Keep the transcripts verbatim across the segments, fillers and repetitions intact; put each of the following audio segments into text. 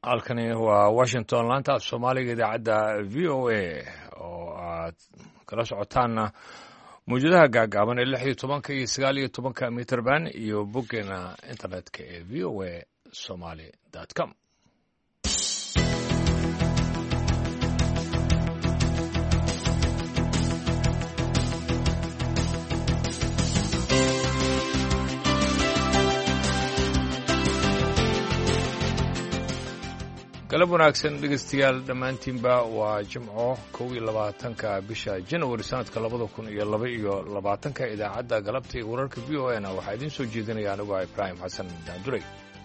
halkani waa washington laanta af soomaaliga idaacadda v o a oo aad kala socotaanna mawjadaha gaagaaban ee lix iyo tobanka iyo sagaal iyo tobanka mitrband iyo boggeena internetka ee v o a somaly dot com galab wanaagsan dhegeystayaal dhammaantiinba waa jimco kow iyo labaatanka bisha janawari sanadka labada kun iyo laba iyo labaatanka idaacadda galabta iyo wararka v o a na waxaa idiin soo jeedinaya anigu ah ibraahim xasan daanduray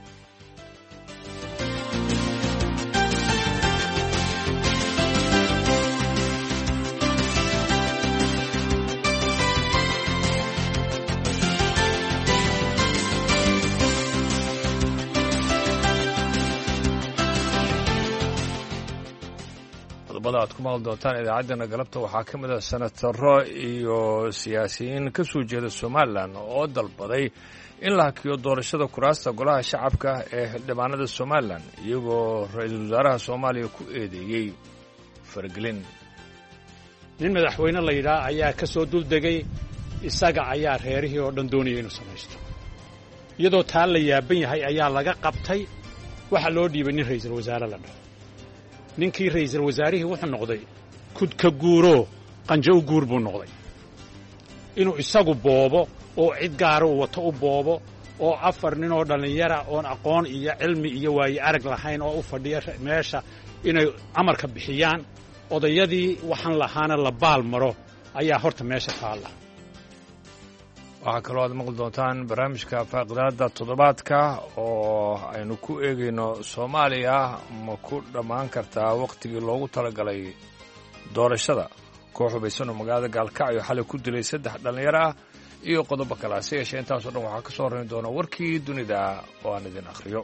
aad ku maqli doontaan idaacaddana galabta waxaa ka mid ah senataro iyo siyaasiyiin ka soo jeeda somalilan oo dalbaday in la hakiyo doorashada kuraasta golaha shacabka ee xildhibaanada somalilan iyagoo ra-iisul wasaaraha soomaaliya ku eedeeyey faragelin nin madaxweyne la yidhaah ayaa ka soo duldegay isaga ayaa reerihii oo dhan doonaya inuu samaysto iyadoo taa la yaaban yahay ayaa laga qabtay waxaa loo dhiibay nin ra'iisul wasaare la dhaho ninkii ra'iisul wasaarihii wuxuu noqday kudka guuro qanjo u guur buu noqday inuu isagu boobo oo cid gaara uu wato u boobo oo afar nin oo dhallinyara oon aqoon iyo cilmi iyo waaye arag lahayn oo u fadhiya meesha inay amarka bixiyaan odayadii waxaan lahaana la baal maro ayaa horta meesha taalla waxaa kaloo aad maqli doontaan barnaamijka faaqidaadda toddobaadka oo aynu ku eegayno soomaaliya ma ku dhammaan kartaa wakhtigii loogu talagalay doorashada koox hubaysan oo magaalada gaalkacyo xalay ku dilay saddex dhallinyaro ah iyo qodobo kale hase yeeshee intaasoo dhan waxaa ka soo horrayn doona warkii dunida oo aan idin akhriyo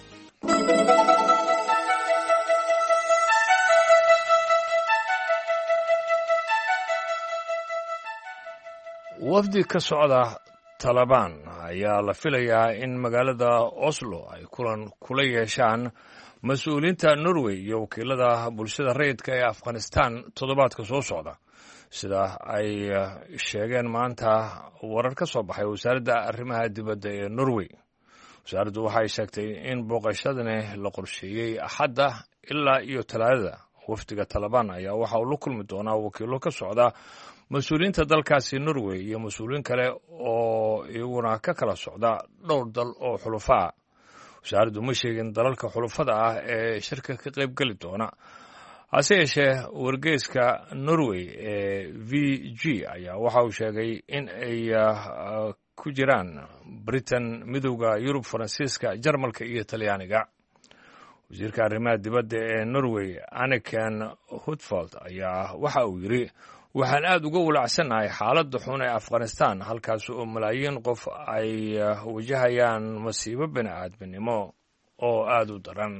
wafdi ka socda talabaan ayaa la filayaa in magaalada oslo ay kulan kula yeeshaan mas-uuliyiinta norway iyo wakiilada bulshada rayidka ee afghanistan toddobaadka soo socda sida ay sheegeen maanta warar ka soo baxay wasaaradda arrimaha dibadda ee norway wasaaraddu waxay sheegtay in booqashadani la qorsheeyey axadda ilaa iyo talaadada wafdiga talabaan ayaa waxa uu la kulmi doonaa wakiillo ka socda mas-uuliyiinta dalkaasi norway iyo mas-uuliyiin kale oo iyaguna ka kala socda dhowr dal oo xulufa ah wasaaraddu ma sheegin dalalka xulufada ah ee shirka ka qayb geli doona hase yeeshee wargeyska norway ee v g ayaa waxa uu sheegay in ay ku jiraan britain midowda yurub faransiiska jarmalka iyo talyaaniga wasiirka arrimaha dibadda ee norway aniken hutfald ayaa waxa uu yidhi waxaan aad uga walacsannahay xaaladda xun ee afghanistan halkaas oo malaayiin qof ay wajahayaan masiibo bini aadminimo oo aad u daran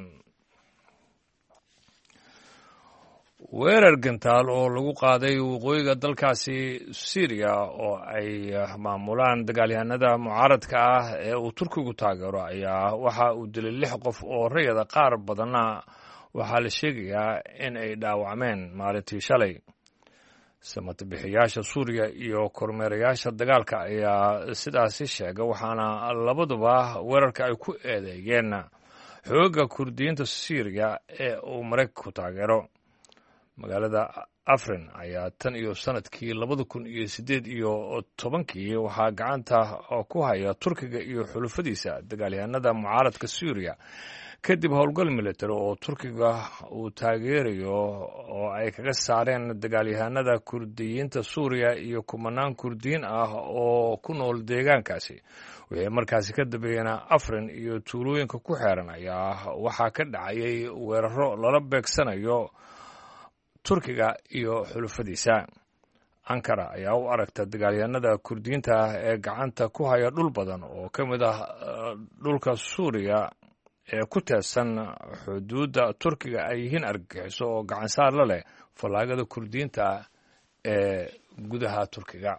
weerar gantaal oo lagu qaaday waqooyiga dalkaasi syriya oo ay maamulaan dagaalyahanada mucaaradka ah ee uu turkigu taageero ayaa waxa uu dilay lix qof oo rayada qaar badanna waxaa la sheegayaa in ay dhaawacmeen maalintii shalay samatabixiyaasha suuriya iyo kormeerayaasha dagaalka ayaa sidaasi sheega waxaana labaduba weerarka ay ku eedeeyeen xoogga kurdiyiinta syriya ee uu maraykanku taageero magaalada afrin ayaa tan iyo sanadkii labada kun iyo siddeed iyo tobankii waxaa gacanta ku haya turkiga iyo xulufadiisa dagaalyahanada mucaaradka syriya kadib howlgal military oo turkiga uu taageerayo oo ay kaga saareen dagaalyahanada kurdiyiinta suuriya iyo kumanaan kurdiyiin ah oo ku nool deegaankaasi wixii markaasi ka dambeeyena afrin iyo tuulooyinka ku xeeran ayaa waxaa ka dhacayay weeraro lala beegsanayo turkiga iyo xulufadiisa ankara ayaa u aragta dagaalyahanada kurdiyiinta ee gacanta ku haya dhul badan oo ka mid ah dhulka suuriya ee ku teedsan xuduudda turkiga ay yihiin argagixiso oo gacansaar la leh fallaagada kurdiyiinta ee gudaha turkiga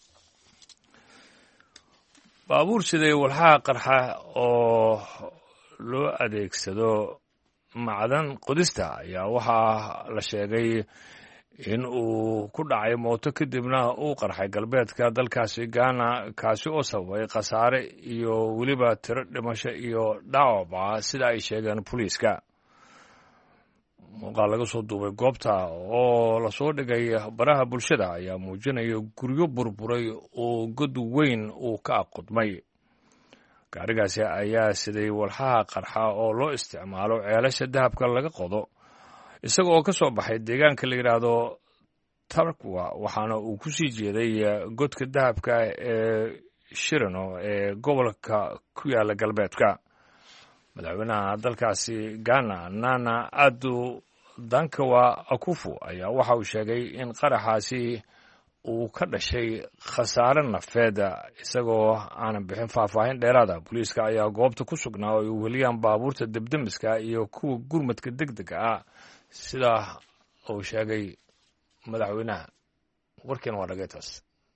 baabuur siday walxaha qarxa oo loo adeegsado macdan qodista ayaa waxaa la sheegay in uu ku dhacay mooto kadibna uu qarxay galbeedka dalkaasi Ghana kaasi oo sababay khasaare iyo weliba tiro dhimasho iyo dhaawac sida ay sheegeen booliiska. muuqaal laga soo duubay goobta oo la soo dhigay baraha bulshada ayaa muujinaya guryo burburay oo god weyn uu ka aqoodmay. gaarigaasi ayaa siday walxaha qarxa oo loo isticmaalo ceelasha dahabka laga qodo isaga oo ka soo baxay deegaanka la yiraahdo Tarkwa waxaana uu ku sii jeeday godka dahabka ee Shirano ee gobolka ku yaala galbeedka. madaxweynaha dalkaasi Ghana Nana Addo Dankwa Akufo ayaa waxa uu sheegay in qaraxaasi uu ka dhashay khasaare nafeed isagoo aan bixin faahfaahin dheeraad ah. booliiska ayaa goobta ku sugnaa oo ay weliyaan baabuurta debdemiska iyo kuwa gurmadka degdega ah sida uu sheegay madaxweynaha. warkan waa dhageytaas.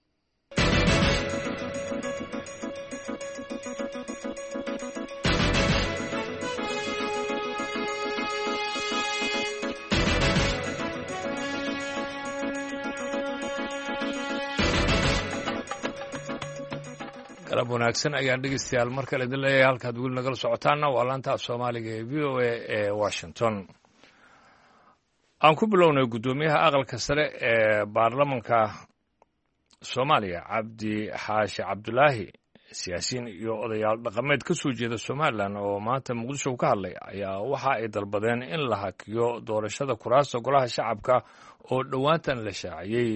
galab wanaagsan ayaan dhegeystayaal mar kale idin leeyahay halkaad weli nagala socotaanna waa laanta af soomaaliga ee v o a ee Washington. aan ku bilownay guddoomiyaha aqalka sare ee baarlamanka Soomaaliya Cabdi Xaashi Cabdulaahi siyaasiyiin iyo odayaal dhaqameed ka soo jeeda Somaliland oo maanta Muqdisho ka hadlay ayaa waxa ay dalbadeen in la hakiyo doorashada kuraasta golaha shacabka oo dhowaantan la shaaciyay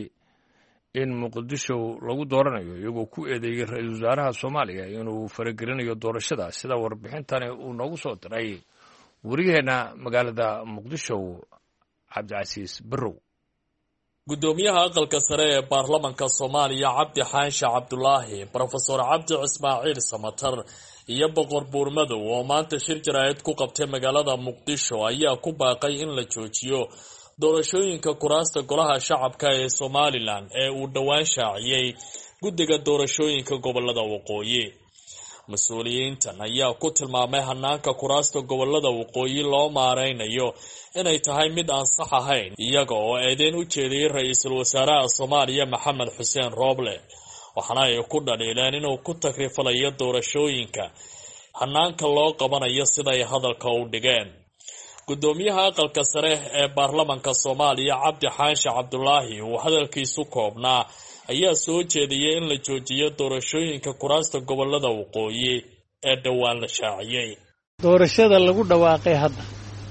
in Muqdisho lagu dooranayo iyagoo ku eedeeyay ra'iisul wasaaraha Soomaaliya inuu faragelinayo doorashada sida warbixintani uu noogu soo diray wariyaheena magaalada Muqdisho Cabdicasiis Barrow. gudoomiyaha aqalka sare ee baarlamanka Soomaaliya Cabdi Xaashi Cabdulaahi, Professor Cabdi Ismaaciil Samatar iyo Boqor Buurmadow oo maanta shir jaraa'id ku qabtay magaalada Muqdisho ayaa ku baaqay in la joojiyo doorashooyinka kuraasta golaha shacabka ee Somaliland ee uu dhawaan shaaciyay guddiga doorashooyinka gobolada waqooyi. mas-uuliyiintan ayaa ku tilmaamay hanaanka kuraasta gobolada waqooyi loo maareynayo inay tahay mid aan sax ahayn, iyaga oo eedeyn u jeediyay ra'iisul wasaaraha Soomaaliya Maxamed Xuseen Rooble, waxaana ay ku dhaliileen inuu ku takrifalayo doorashooyinka hanaanka loo qabanayo siday hadalka u dhigeen. gudoomiyaha aqalka sare ee baarlamanka Soomaaliya Cabdi Xaashi Cabdulaahi uu hadalkiisu koobnaa ayaa soo jeediyay in la joojiyo doorashooyinka kuraasta gobolada waqooyi ee dhawaan la shaaciyay. doorashada lagu dhawaaqay hadda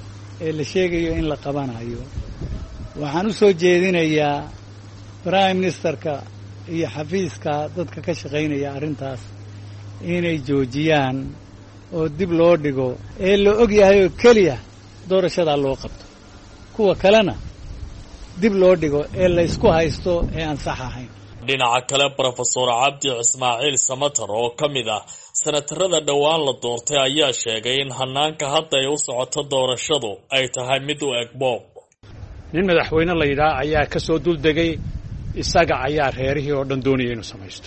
ee la sheegayo in la qabanayo waxaan u soo jeedinayaa Prime Ministerka iyo xafiiska dadka ka shaqeynaya arrintaas inay joojiyaan oo dib loo dhigo ee la og yahay oo kaliya doorashada loo qabto, kuwa kalena dib loo dhigo ee la isku haysto ee aan sax ahayn. dhinaca kale Professor Cabdi Ismaaciil Samatar oo ka mid ah senatarada dhawaan la doortay ayaa sheegay in hanaanka hadda ay u socoto doorashadu ay tahay mid u eg boob. nin madaxweyne la yidhaa ayaa ka soo duldegay isaga ayaa reerihii oo dhan doonaya inuu samaysto,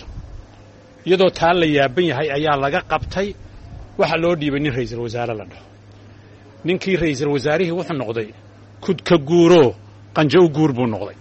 iyadoo taa la yaaban yahay ayaa laga qabtay waxa loo dhiibay nin ra'iisul wasaare la dhaho. ninkii ra'iisul wasaarihii wuxuu noqday kudka guuro qanjo u guur buu noqday,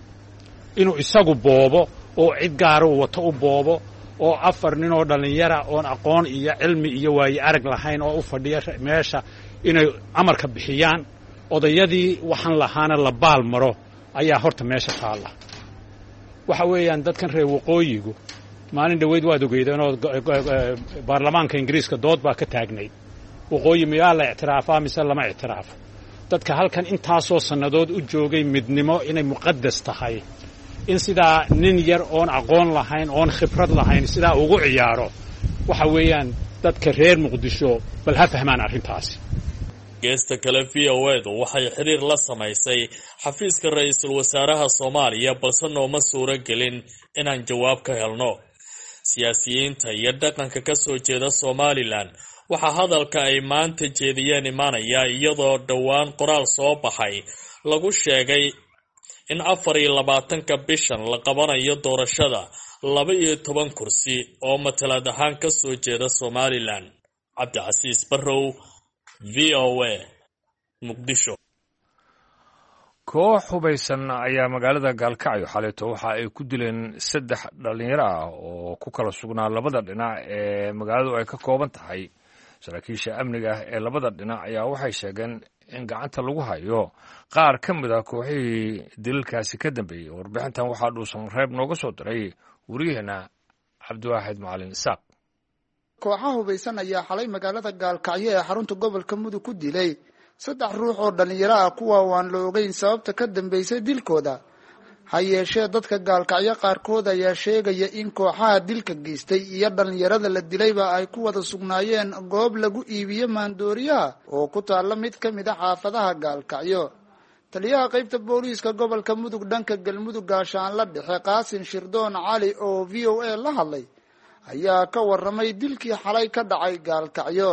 inuu isagu boobo oo cid gaar ah wato u boobo oo afar nin oo dhalinyara oon aqoon iyo cilmi iyo waayo arag lahayn oo u fadhiya meesha inay amarka bixiyaan, odayadii waxaan lahaana la baal maro ayaa horta meesha taala. waxa weeyaan dadkan reer waqooyigu maalin dhaweyd waad ogeydeen oo baarlamaanka Ingiriiska dood baa ka taagnayd waqooyi miyaa la ictiraafaa mise lama ictiraafo. dadka halkan intaasoo sannadood u joogay midnimo inay muqaddas tahay in sidaa nin yar oon aqoon lahayn oon khibrad lahayn sidaa ugu ciyaaro waxa weeyaan dadka reer Muqdisho bal ha fahmaan arrintaasi. geesta kale V O A-du waxay xiriir la samaysay xafiiska ra'iisul wasaaraha Soomaaliya balse nooma suuro gelin inaan jawaab ka helno. siyaasiyiinta iyo dhaqanka ka soo jeeda Somaliland waxa hadalka ay maanta jeediyeen imaanaya iyadoo dhawaan qoraal soo baxay lagu sheegay in afar iyo labaatanka bishan la qabanayo doorashada laba iyo toban kursi oo matalad ahaan ka soo jeeda Somaliland. cabdicasiis barrow v o a muqdisho. koox hubaysan ayaa magaalada gaalkacyo xaleeto waxa ay ku dileen saddex dhallinyaro ah oo ku kala sugnaa labada dhinac ee magaaladu ay ka kooban tahay. saraakiisha amniga ee labada dhinac ayaa waxay sheegeen in gacanta lagu hayo qaar ka mid ah kooxihii dilalkaasi ka dambeeyey. warbixintan waxaa dhuusan reeb nooga soo diray wariyaheena cabdiwaaxid macalin isaaq. kooxaha hubaysan ayaa xalay magaalada gaalkacyo ee xarunta gobolka mudug ku dilay saddex ruux oo dhallinyaro ah kuwa waan la ogeyn sababta ka dambeysay dilkooda. ha yeeshee dadka gaalkacyo qaarkood ayaa sheegaya in kooxaha dilka geystay iyo dhallinyarada la dilayba ay ku wada sugnaayeen goob lagu iibiyo maandooriyaha oo ku taalla mid ka mid a xaafadaha gaalkacyo. taliyaha qaybta booliiska gobolka mudug dhanka galmudug gaashaanla dhexe qaasin shirdoon cali oo v o a la hadlay ayaa ka waramay dilkii xalay ka dhacay gaalkacyo.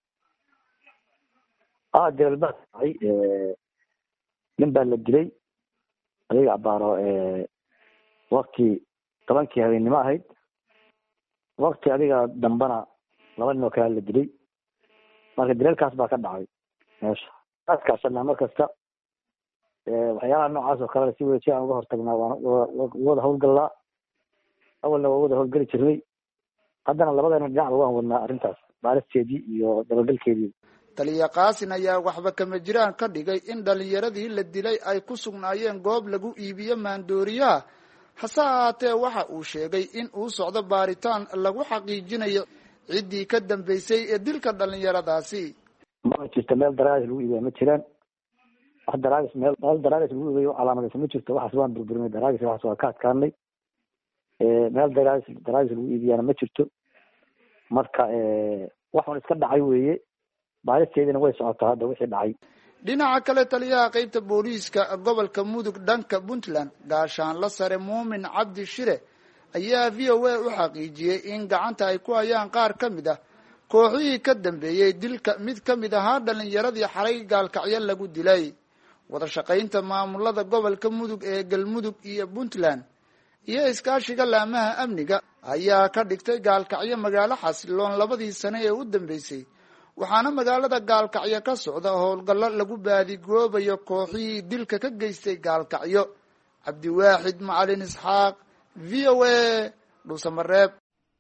ah dilal baa dhacay nin baa la dilay adiga abaaro wakti tobankii habeennimo ahayd. wakti adiga dambana laba nin oo kale la dilay. marka dilalkaas baa ka dhacay meesha. askaashanaa mar kasta waxyaalaha noocaas oo kalena si wada si aan uga hortagnaa waan wada hawlgallaa. awalna waa wada hawlgeli jirnay, haddana labadana dhinacba waan wadnaa arrintaas baaristeedii iyo dabagalkeedii. taliya qaasin ayaa waxba kama jiraan ka dhigay in dhallinyaradii la dilay ay ku sugnaayeen goob lagu iibiyo maandooriyaha. hase ahaatee waxa uu sheegay in uu socdo baaritaan lagu xaqiijinayo ciddii ka dambeysay ee dilka dhallinyaradaasi. ma jirto meel daraadis lagu iibiya ma jiraan. wax daraadis meel meel daraadis lagu iibiyo calaamadaysa ma jirto. waxaas waan burburinay daraadis waxaas waa ka adkaanay. meel daraadis daraadis lagu iibiyana ma jirto. marka waxaan iska dhacay weeye. baaristeedina way socotaa hadda wixii dhacay. dhinaca kale taliyaha qaybta booliiska gobolka mudug dhanka puntland gaashaanla sare muumin cabdi shire ayaa v o a u xaqiijiyey in gacanta ay ku hayaan qaar ka mid ah kooxihii ka dambeeyey dilka mid ka mid ahaa dhallinyaradii xalay gaalkacyo lagu dilay. wada shaqaynta maamulada gobolka mudug ee galmudug iyo puntland iyo iskaashiga laamaha amniga ayaa ka dhigtay gaalkacyo magaalo xasiloon labadii sane ee u dambeysay. waxaana magaalada gaalkacyo ka socda howlgallo lagu baadigoobayo kooxihii dilka ka geystay gaalkacyo. cabdiwaaxid macalin isxaaq v o a dhuusamareeb.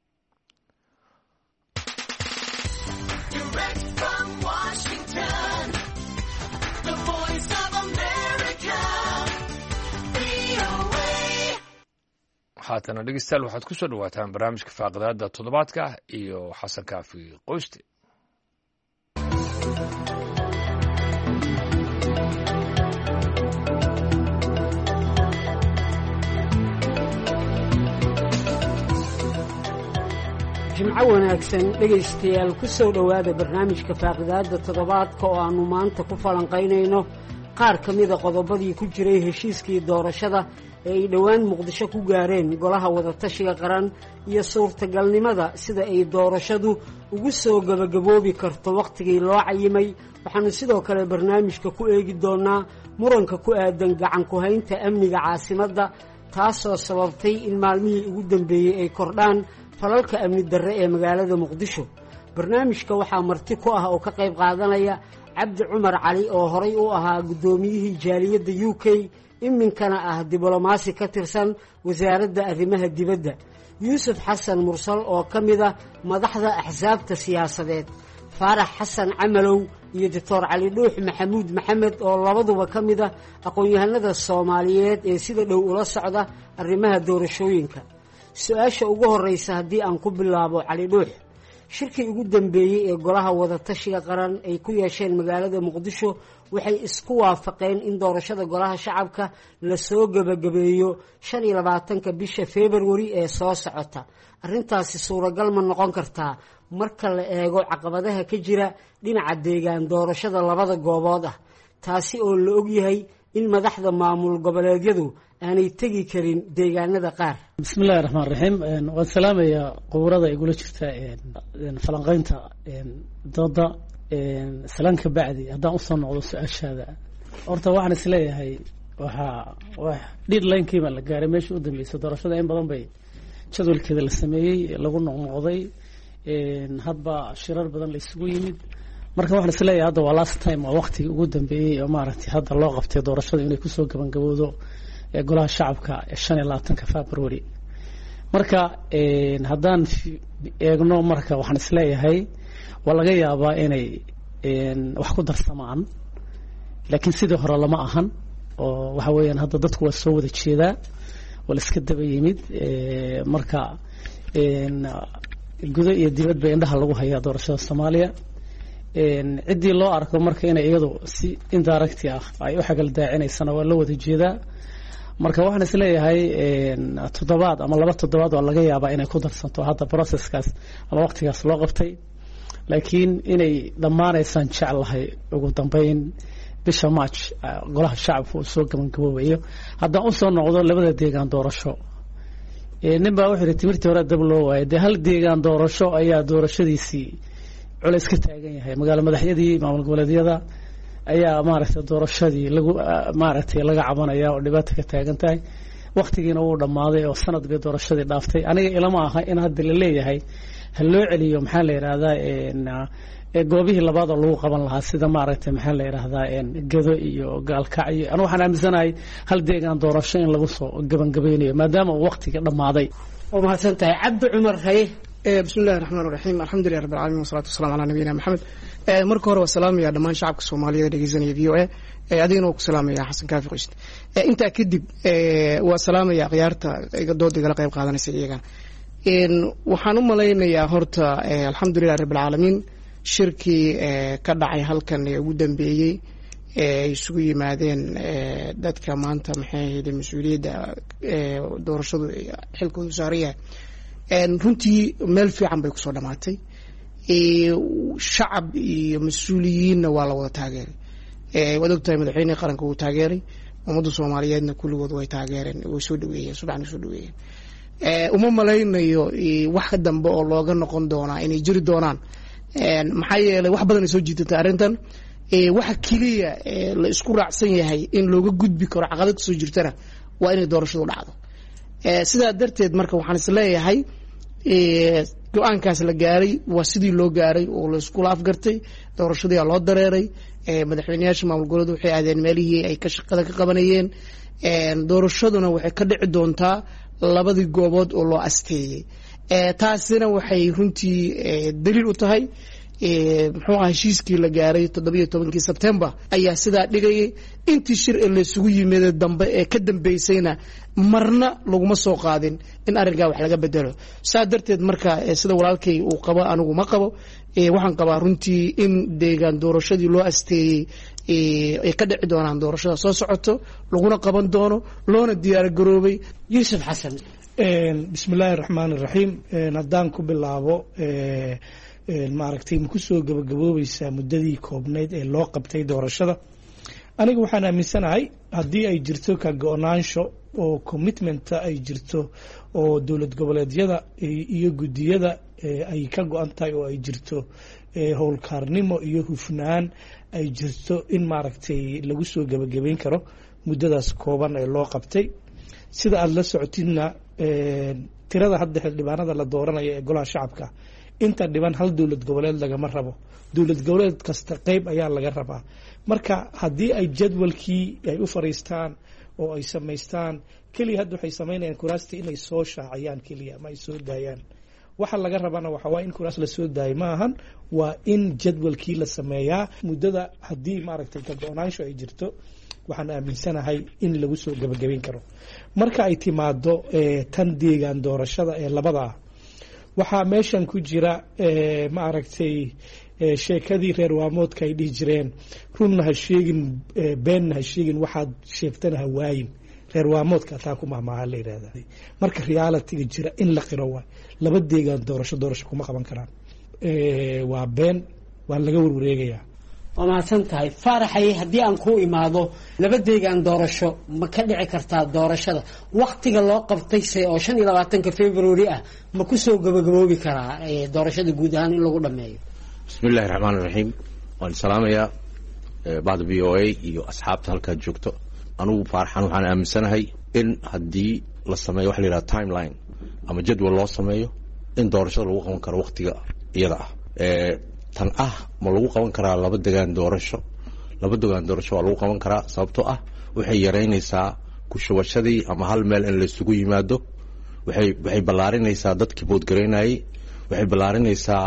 haatana dhegeystayaal waxaad ku soo dhawaataan barnaamijka faaqidaada toddobaadka iyo xasan kaafi qoyste. jimco wanaagsan dhegaystayaal ku soo dhowaada barnaamijka faaqidaada toddobaadka oo aannu maanta ku falanqaynayno qaar ka mida qodobadii ku jiray heshiiskii doorashada ee ay dhowaan muqdisho ku gaareen golaha wadatashiga qaran iyo suurtagalnimada sida ay doorashadu ugu soo gebagaboobi karto wakhtigii loo cayimay. waxaannu sidoo kale barnaamijka ku eegi doonnaa muranka ku aadan gacan ku-haynta amniga caasimadda taasoo sababtay in maalmihii ugu dambeeyey ay kordhaan falalka amni darre ee magaalada muqdisho. barnaamijka waxaa marti ku ah oo ka qayb qaadanaya cabdi cumar cali oo horay u ahaa guddoomiyihii jaaliyadda u k iminkana ah diblomaasi ka tirsan wasaaradda arrimaha dibadda, yuusuf xasan mursal oo ka mid ah madaxda axsaabta siyaasadeed, faarax xasan camalow iyo doctor cali dhuux maxamuud maxamed oo labaduba ka mid ah aqoon-yahanada soomaaliyeed ee sida dhow ula socda arrimaha doorashooyinka. su-aasha ugu horreysa haddii aan ku bilaabo cali dhuux, shirkii ugu dambeeyey ee golaha wadatashiga qaran ay ku yeesheen magaalada muqdisho waxay isku waafaqeen in doorashada golaha shacabka lasoo gebagabeeyo shan iyo labaatanka bisha februari ee soo socota. arrintaasi suuragal ma noqon kartaa marka la eego caqabadaha ka jira dhinaca deegaan doorashada labada goobood ah, taasi oo la ogyahay in madaxda maamul goboleedyadu aanay tegi karin deegaanada qaar? bismillahi raxmaan raxiim. waan salaamayaa quburada igula jirta falanqeynta dooda. salaan ka bacdi haddaan usoo noqdo su-aashaada, horta waxaan isleeyahay waxaa deadline-kii baa la gaaray meeshii u dambeysay doorashada. in badan bay jadwalkeeda la sameeyey, lagu noqnoqday, hadba shirar badan la isugu yimid marka waxaan isleeyahay hadda waa last time waa waqtigii ugu dambeeyey oo maaragtay hadda loo qabtay doorashada inay kusoo gabangabowdo golaha shacabka shan iyo labaatanka February marka haddaan eegno marka waxaan isleeyahay waa laga yaabaa inay wax ku darsamaan laakiin sidii hore lama ahan oo waxa weeyaan hadda dadku waa soo wada jeedaa wala iska daba yimid marka gudo iyo dibadba indhaha lagu hayaa doorashada Soomaaliya cidii loo arko marka inay iyadu si indirect ah ay u xagal daacineysana waa la wada jeedaa marka waxaan isleeyahay toddobaad ama laba toddobaad oo laga yaabaa inay ku darsanto hadda processkaas ama waqtigaas loo qabtay laakiin inay dhamaanaysan jeclahay ugu dambeyn bisha March golaha shacabku soo gabagaboobayo haddaan u soo noqdo labada deegaan doorasho ee ninba wuxuu yiri timirtii hore dab loo waayay de hal deegaan doorasho ayaa doorashadiisii culays ka taagan yahay magaalo madaxyadii maamul goboleedyada ayaa maaragtay doorashadii lagu maaragtay laga cabanaya oo dhibaato ka taagan tahay waqtigiina uu dhamaaday oo sanad bay doorashadii dhaaftay aniga ilama aha in hadda la leeyahay hal loo celiyo maxaa la yiraahdaa ee goobihii labaad oo lagu qaban lahaa sida maaragtay maxaa la yiraahdaa gado iyo gaalkacyo anu waxaan aaminsanahay hal deegaan doorasho in lagu soo gabangabeynayo maadaama uu waqtiga dhamaaday oo mahadsan tahay Cabdi Cumar Haye bismillahir rahmaanir rahiim alxamdulillahi rabbil caalamiin wasalaatu wasalaamu calaa nabiyina maxamed marka hore waa salaamaya dhammaan shacabka Soomaaliyeed dhageysanaya V O A adiguna ku salaamaya Xasan Kaafi Qoyst inta kadib waa salaamaya khiyaarta iga doodiga la qayb qaadanaysa iyaga in waxaan u maleynayaa horta alxamdulillahi rabbil caalamiin shirkii ka dhacay halkan ee ugu dambeeyay ee isugu yimaadeen dadka maanta maxay ahayd mas'uuliyadda doorashadu xilkoodu saaraya runtii meel fiican bay ku soo dhamaatay shacab iyo mas'uuliyiinna waa la wada taageeray wada ogtahay madaxweynaha qaranka uu taageeray ummadda Soomaaliyeedna kulligood way taageereen way soo dhaweeyeen subaxna soo dhaweeyeen uma maleynayo wax ka dambe oo looga noqon doona inay jiri doonaan maxaa yeelay wax badan ay soo jiitay arrintan waxa kaliya la isku raacsan yahay in looga gudbi karo caqabad soo jirtana waa inay doorashadu dhacdo sidaa darteed marka waxaan isleeyahay go'aankaas la gaaray waa sidii loo gaaray oo la isku afgartay doorashadii loo dareeray madaxweynayaasha maamul goboleed waxay aadeen meelihii ay ka shaqada ka qabanayeen doorashaduna waxay ka dhici doontaa labadii goobood oo loo asteeyay taasina waxay runtii daliil u tahay muxuu ahaa heshiiskii la gaaray toddoba iyo tobankii September ayaa sidaa dhigayay intii shir ee la isugu yimid dambe ee ka dambeysayna marna laguma soo qaadin in arrinka wax laga bedelo saa darteed marka sida walaalkay uu qabo anigu ma qabo waxaan qabaa runtii in deegaan doorashadii loo asteeyay ee ka dhici doonaan doorashada soo socoto laguna qaban doono loona diyaar garoobay Yuusuf Xasan bismillahir rahmaanir rahiim haddaan ku bilaabo maaragtay ma ku soo gabagaboobaysaa muddadii koobnayd ee loo qabtay doorashada aniga waxaan aaminsanahay haddii ay jirto ka go'naansho oo commitment ay jirto oo dowlad goboleedyada iyo gudiyada ay ka go'an tahay oo ay jirto howlkarnimo iyo hufnaan ay jirto in maaragtay lagu soo gabagabeyn karo muddadaas kooban ee loo qabtay sida aad la socotidna tirada hadda xildhibaanada la dooranayo ee golaha shacabka inta dhiban hal dowlad goboleed lagama rabo dowlad goboleed kasta qayb ayaa laga rabaa marka haddii ay jadwalkii ay u fariistaan oo ay samaystaan kaliya hadda waxay samaynayaan kuraasta inay soo shaaciyaan kaliya ma ay soo daayaan waxa laga rabana waxa waa in kuraas la soo daayo ma ahan waa in jadwalkii la sameeyaa muddada haddii maaragtay ka go'naansho ay jirto waxaan aaminsanahay in lagu soo gabagabeyn karo marka ay timaado tan deegaan doorashada ee labada waxaa meeshan ku jira ma aragtay sheekadii reer waamoodka ay dhihi jireen runna ha sheegin beenna ha sheegin waxaad sheegtana ha waayin reer waamoodka taa ku mahmaaha la yidhahda marka realitiga jira in la qiro waay laba deegaan doorasho doorasho kuma qaban karaan waa been waa laga warwareegayaa waa mahadsan tahay faaraxay haddii aan ku imaado laba deegaan doorasho ma ka dhici kartaa doorashada waqtiga loo qabtayse oo shan iyo labaatanka February ah ma ku soo gabagaboobi karaa doorashada guud ahaan in lagu dhameeyo bismillaahi raxmaanir raxiim waan salaamayaa baad V O A iyo asxaabta halka joogto anigu faarxan waxaan aaminsanahay in haddii la sameeyo wax la yiraahdo timeline ama jadwal loo sameeyo in doorashada lagu qaban karo waqtiga iyada ah tan ah ma lagu qaban karaa laba degaan doorasho laba degaan doorasho waa lagu qaban karaa sababtoo ah waxay yaraynaysaa ku shubashadii ama hal meel in la isugu yimaado waxay waxay ballaarinaysaa dadkii boodgaraynayay waxay ballaarinaysaa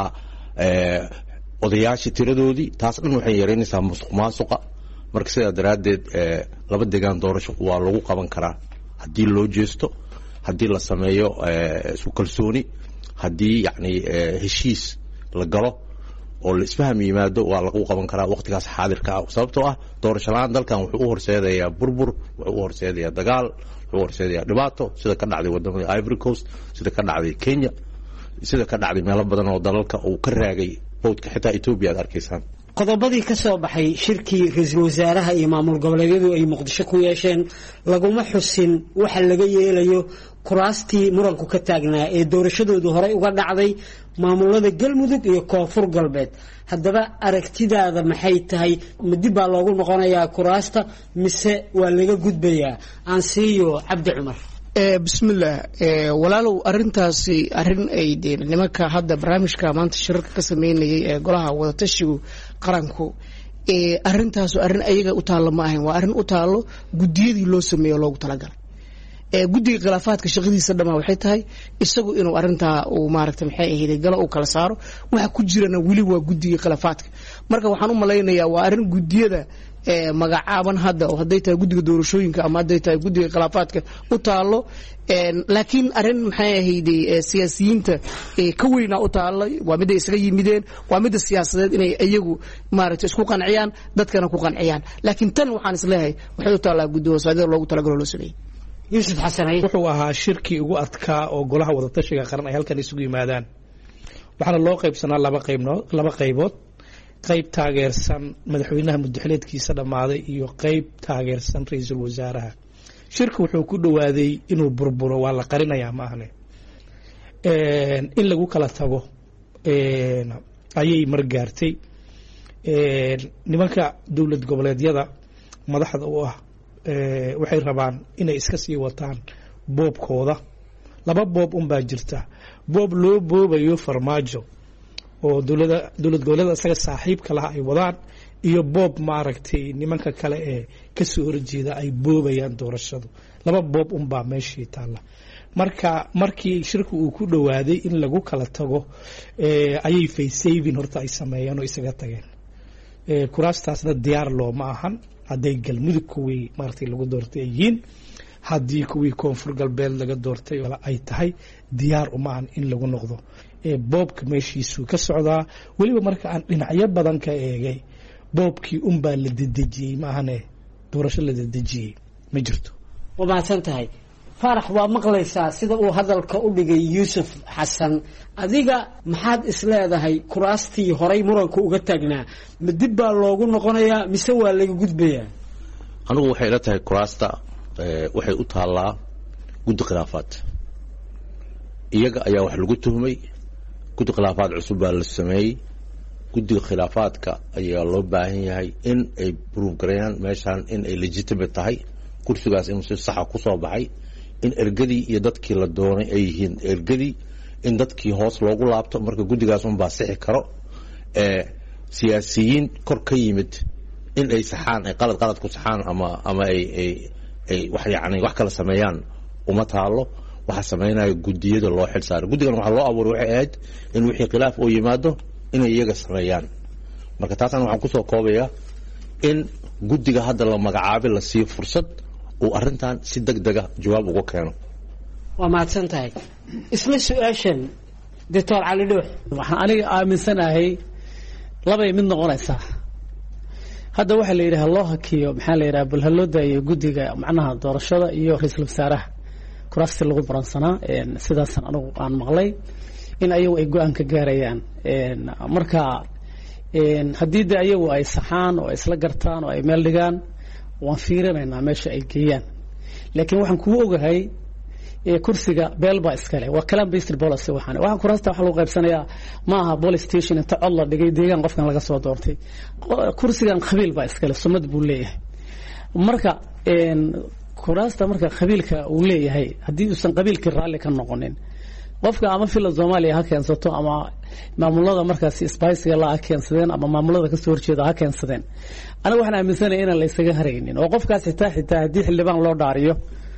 odayaashii tiradoodii taas dhan waxay yaraynaysaa musuq maasuqa marka sidaa daraaddeed laba degaan doorasho waa lagu qaban karaa haddii loo jeesto haddii la sameeyo isku kalsooni haddii yacni heshiis la galo oo la isfaham yimaado waa lagu qaban karaa waqtigaas xaadirka ah sababtoo ah doorasho la-aan dalkan wuxuu u horseedayaa burbur wuxuu u horseedayaa dagaal wuxuu u horseedayaa dhibaato sida ka dhacday wadamada Ivory Coast sida ka dhacday Kenya sida ka dhacday meelo badan oo dalalka uu ka raagay boodka xitaa Ethiopia aad arkaysaan qodobadii ka soo baxay shirkii ra'iisul wasaaraha iyo maamul goboleedyadu ay muqdisho ku yeesheen laguma xusin waxa laga yeelayo kuraastii muranku ka taagnaa ee doorashadoodu horey uga dhacday maamulada galmudug iyo koonfur galbeed haddaba aragtidaada maxay tahay ma dib baa loogu noqonayaa kuraasta mise waa laga gudbayaa aan siiyo cabdi cumar bismillah walaalow arintaasi arin ay deen nimanka hadda barnaamijka maanta shirarka ka sameynayay ee golaha wadatashigu qaranku ee arintaas arin ayaga u taalo ma ahayn waa arin u taalo gudiyadii loo sameeyo loogu talagalay ee gudiga khilaafaadka shaqadiisa dhama waxay tahay isagu inuu arinta uu maaragtay maxay ahayd galo uu kala saaro waxa ku jirana wili waa gudiga khilaafaadka marka waxaan u maleynayaa waa arin gudiyada ee magacaaban hadda oo haday tahay gudiga doorashooyinka ama haday tahay gudiga khilaafaadka u taalo een laakiin arin maxay ahayd siyaasiyiinta ee ka weyna u taalo waa mid ay isaga yimideen waa mid siyaasadeed inay ayagu maaragtay isku qanciyaan dadkana ku qanciyaan laakiin tan waxaan isleeyahay waxay u taalaa gudiga soomaaliya loogu talagalay loo sameeyay Yusuf Xasanay wuxuu ahaa shirkii ugu adkaa oo golaha wadatashiga qaran ay halkan isugu yimaadaan waxaana loo qaybsanaa laba qaybnood laba qaybood qayb taageersan madaxweynaha muddaxileedkiisa dhamaaday iyo qayb taageersan ra'iisul wasaaraha shirku wuxuu ku dhawaaday inuu burburo waa la qarinayaa ma ahne een in lagu kala tago een ayay margaartay een nimanka dawlad goboleedyada madaxda u ah ee waxay rabaan inay iska sii wataan boobkooda laba boob un baa jirta boob loo boobayo farmaajo oo dawladda dawlad goboleedyada isaga saaxiibka laha ay wadaan iyo boob maaragtay nimanka kale ee ka soo horjeeda ay boobayaan doorashadu laba boob un baa meeshii taala marka markii shirku uu ku dhawaaday in lagu kala tago ee ayay faysaving horta ay sameeyeen oo isaga tageen ee kuraastaasna diyaar loo ma ahan haday galmudug kuwii maartay lagu doortay yihiin hadii kuwii koonfur galbeed laga doortay wala ay tahay diyaar uma aan in lagu noqdo ee boobka meeshiisu ka socdaa waliba marka aan dhinacyo badan ka eegay boobkii un baa la dedejiyay ma ahane doorasho la dedejiyay ma jirto wabaasan tahay farax waa maqlaysaa sida uu hadalka u dhigay Yusuf Xasan adiga maxaad isleedahay kuraastii horay muranku uga taagnaa ma dib baa loogu noqonayaa mise waa laga gudbayaa anigu waxay la tahay kuraasta ee waxay u taalaa guddi khilaafaad iyaga ayaa wax lagu tuhmay guddi khilaafaad cusub baa la sameeyay guddiga khilaafaadka ayaa loo baahan yahay in ay proof gareeyaan meeshan in ay legitimate tahay kursigaas inuu si sax ah ku soo baxay in ergadii iyo dadkii la doonay ay yihiin ergadii in dadkii hoos loogu laabto marka guddigaas un baa sixi karo ee siyaasiyiin kor ka yimid in ay saxaan ay qalad qalad ku saxaan ama ama ay ay ay wax yaani wax kala sameeyaan uma taalo waxa sameeynaya gudiyada loo xil saaray guddigan waxa loo abuuray waxay ahayd in wixii khilaaf oo yimaado inay iyaga sameeyaan marka taasna waxaan ku soo koobayaa in guddiga hadda la magacaabay la sii fursad oo arintan si degdeg ah jawaab uga keeno waa maadsan tahay isla su'aashan doctor Ali Dhuux waxaan aniga aaminsanahay laba mid noqonaysa hadda waxa la yiraahdaa loo hakiyo maxaa la yiraahdaa bal haloo daayo guddiga macnaha doorashada iyo ra'iisul wasaaraha kuraasta lagu baransanaa een sidaas anigu aan maqlay in ayagu ay go'aan ka gaarayaan een marka een hadii de ayagu ay saxaan oo isla gartaan oo ay meel dhigaan waan fiirinaynaa meesha ay geeyaan laakiin waxaan ku ogahay ee kursiga beelba iskale waa kalam based policy waxaan waxaan kuraasta waxa lagu qaybsanayaa ma aha police station inta cod la dhigay deegaan qofkan laga soo doortay kursigan qabiil ba iskale sumad buu leeyahay marka een kuraasta marka qabiilka uu leeyahay hadii uusan qabiilka raali ka noqonin qofka ama fila Soomaaliya ha keensato ama maamulada markaas spice la keensadeen ama maamulada ka soo horjeeda ha keensadeen aniga waxaan aaminsanahay in la isaga haraynin oo qofkaas xitaa xitaa hadii xildhibaan loo dhaariyo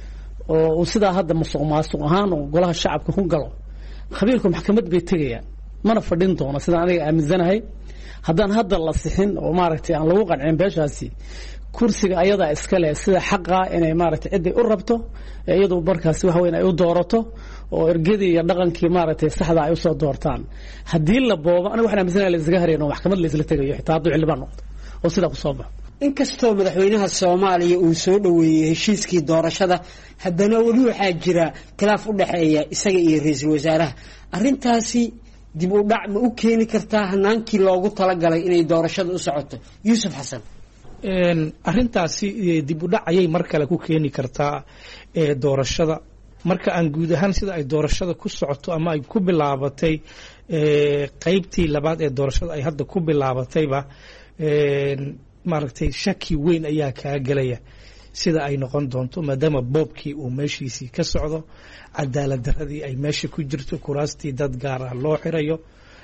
oo sida hadda musuqmaasuq ahaan oo golaha shacabka ku galo khabiirku maxkamad bay tagayaan mana fadhin doono sida aniga aaminsanahay haddaan hadda la sixin oo maaragtay aan lagu qancin beeshaasi kursiga ayada iska leh sida xaqa inay maaragtay cid u rabto iyadoo markaas wax weyn ay u doorato oo ergadii iyo dhaqankii maaragtay saxda ay u soo doortaan hadii la boobo aniga waxaan aaminsanahay la isaga harayno maxkamad la isla tagayo xitaa hadduu xildhibaan noqdo oo sida ku soo baxo inkastoo madaxweynaha Soomaaliya uu soo dhaweeyay heshiiskii doorashada haddana wali waxa jira khilaaf u dhaxeeya isaga iyo ra'iisul wasaaraha arintaasi dib u dhac ma u keeni kartaa hanaankii loogu talagalay inay doorashada u socoto Yuusuf Xasan een arintaasi dib u dhac ayay mar kale ku keeni kartaa ee doorashada marka aan guud ahaan sida ay doorashada ku socoto ama ay ku bilaabatay ee qaybtii labaad ee doorashada ay hadda ku bilaabatayba een maaragtay shaki weyn ayaa ka galaya sida ay noqon doonto maadaama boobkii uu meeshiisii ka socdo cadaalad daradii ay meesha ku jirto kuraastii dad gaar ah loo xirayo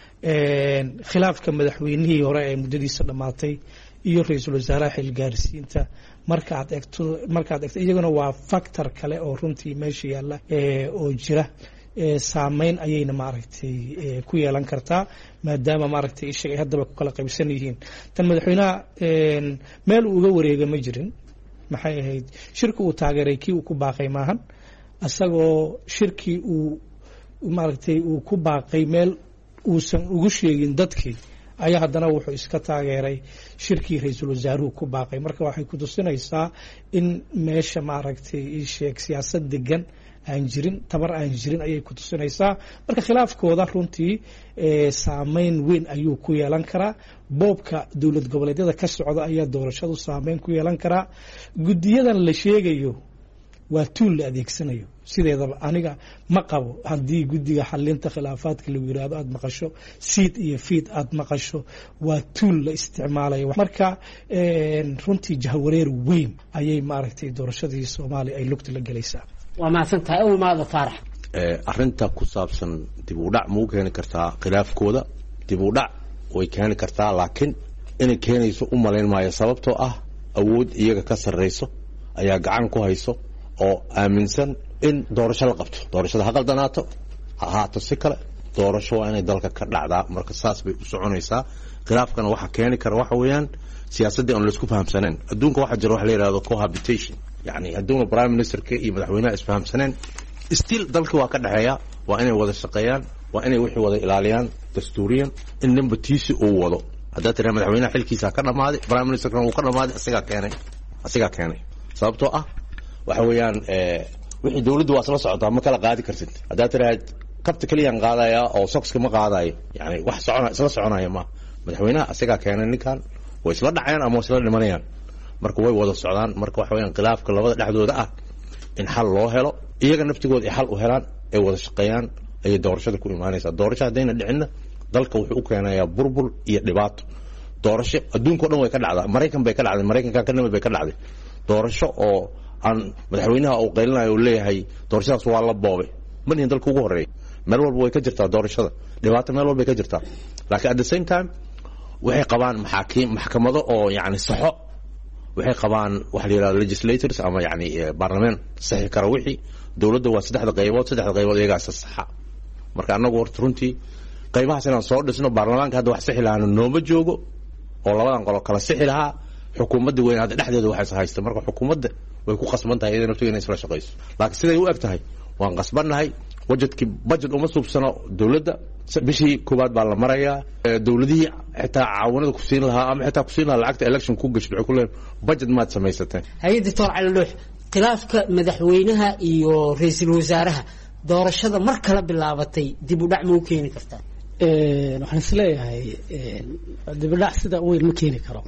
een khilaafka madaxweynihii hore ee muddadiisa dhamaatay iyo ra'iisul wasaaraha xilgaarsiinta marka aad eegto marka aad eegto iyaguna waa factor kale oo runtii meesha yaala ee oo jira ee saameyn ayayna maaragtay ku yeelan kartaa maadaama maaragtay ishaga haddaba ku kala qaybsan yihiin tan madaxweynaha een meel uu uga wareega ma jirin maxay ahayd shirku uu taageeray kii uu ku baaqay maahan asagoo shirkii uu maaragtay uu ku baaqay meel uusan ugu sheegin dadkii ayaa haddana wuxuu iska taageeray shirkii ra'iisul wasaaruhu ku baaqay marka waxay ku tusinaysaa in meesha maaragtay ii sheeg siyaasad degan aan jirin tabar aan jirin ayay ku tusinaysaa marka khilaafkooda runtii ee saameyn weyn ayuu ku yeelan karaa boobka dawlad goboleedyada ka socda ayaa doorashadu saameyn ku yeelan karaa gudiyadan la sheegayo waa tool la adeegsanayo sideedaba aniga ma qabo haddii gudiga xalinta khilaafaadka lagu yiraahdo aad maqasho seed iyo feed aad maqasho waa tool la isticmaalayo marka een runtii jahwareer weyn ayay maaragtay doorashadii Soomaaliya ay lugta la galaysaa waa maasantahay oo maada faarax ee arinta ku saabsan dib u dhac muu keeni kartaa khilaafkooda dib u dhac way keeni kartaa laakiin inay keenayso u malayn maayo sababtoo ah awood iyaga ka sarreyso ayaa gacan ku hayso oo aaminsan in doorasho la qabto doorashada ha qaldanaato ha ahaato si kale doorasho waa inay dalka ka dhacdaa marka saas bay u soconaysaa khilaafkana waxa keeni kara waxa weeyaan siyaasadda aan la isku fahamsaneen adduunka waxa jira wax la yiraahdo cohabitation يعني هدونا برايم مينستر كي مدحوينها اسفهم سنين ستيل دلك waa ka dhaxeeya waa inay wada shaqeeyaan waa inay wixii wada ilaaliyaan dastuuriyan in ninba tiisi uu wado hadaa tira madaxweynaha xilkiisa ka dhamaaday برايم مينستر uu ka dhamaaday asiga keenay asiga keenay sababtoo ah waxa weeyaan ee wixii dawladdu waa soo socotaa ma kala qaadi kartid hadaa tira kabta kaliyan qaadaya oo socks ma qaadayo yani wax socona isla soconaya ma madaxweynaha asiga keenay ninkan way isla dhacayaan ama isla dhimanayaan marka way wada socdaan marka waxa weeyaan khilaafka labada dhaxdooda ah in xal loo helo iyaga naftigooda ay xal u helaan ay wada shaqeeyaan ay doorashada ku imaanaysaa doorashada hadayna dhicina dalka wuxuu u keenayaa burbur iyo dhibaato doorasho adduunka oo dhan way ka dhacdaa Mareykan bay ka dhacday Mareykanka ka nimid bay ka dhacday doorasho oo aan madaxweynaha uu qeylinayo leeyahay doorashadaas waa la boobay maniin dalka ugu horeeyay meel walba way ka jirtaa doorashada dhibaato meel walba way ka jirtaa laakiin at the same time waxay qabaan maxaakiim maxkamado oo yaani saxo waxay qabaan wax la yiraahdo legislators ama yaani baarlamaan saxi kara wixii dawladda waa saddexda qaybood saddexda qaybood iyaga saxa marka anagu horta runtii qaybahaas inaan soo dhisno baarlamaanka hadda wax saxi lahayn nooma joogo oo labadan qolo kala saxi lahaa xukuumadda weyn hadda dhexdeeda waxa haysta marka xukuumadda way ku qasban tahay inay naftigeena isla shaqeyso laakiin siday u eg tahay waan qasbanahay wajadki budget uma suubsano dawladda bishii koobaad baa la marayaa dawladihii xitaa caawanada ku siin lahaa ama xitaa ku siin lahaa lacagta election ku gashay wuxuu ku leeyahay budget maad samaysateen hay'adda doctor cali dhuux khilaafka madaxweynaha iyo ra'iisul wasaaraha doorashada mar kala bilaabatay dib u dhac ma u keeni kartaa ee waxaan isleeyahay ee dib u dhac sida weyn ma keeni karo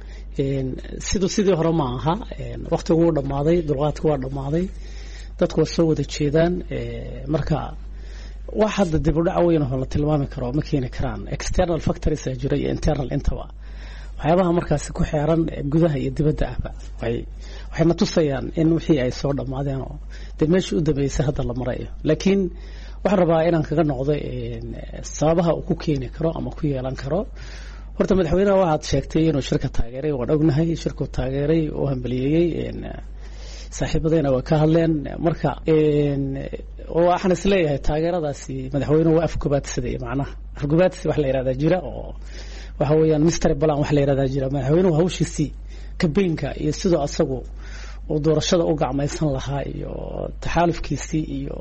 ee sidoo sidii hore ma aha ee waqtigu uu dhamaaday dulqaadku waa dhamaaday dadku waa soo wada jeedaan ee marka wax hadda dib u dhac weyn oo la tilmaami karo ma keeni karaan external factors ee jira iyo internal intaba waxyaabaha markaas ku xeeran gudaha iyo dibadda ahba way waxayna tusayaan in wixii ay soo dhamaadeen oo de meesha u dambeysay hadda la marayo laakiin waxaan rabaa inaan kaga noqdo sababaha uu ku keeni karo ama ku yeelan karo. horta madaxweynaha waxaad sheegtay inuu shirka taageeray, waan ognahay shirku taageeray oo hambaliyeeyey, saaxiibadeena waa ka hadleen. marka waxaan is leeyahay taageeradaasi madaxweynuhu waa afgobaadsaday, macnaha afgobaadsi wax la yidhahdaa jira oo waxa weeyaan mystery plan wax la yidhahdaa jira. madaxweynuhu hawshiisii kabeynka iyo sidoo asagu uu doorashada u gacmaysan lahaa iyo taxaalufkiisii iyo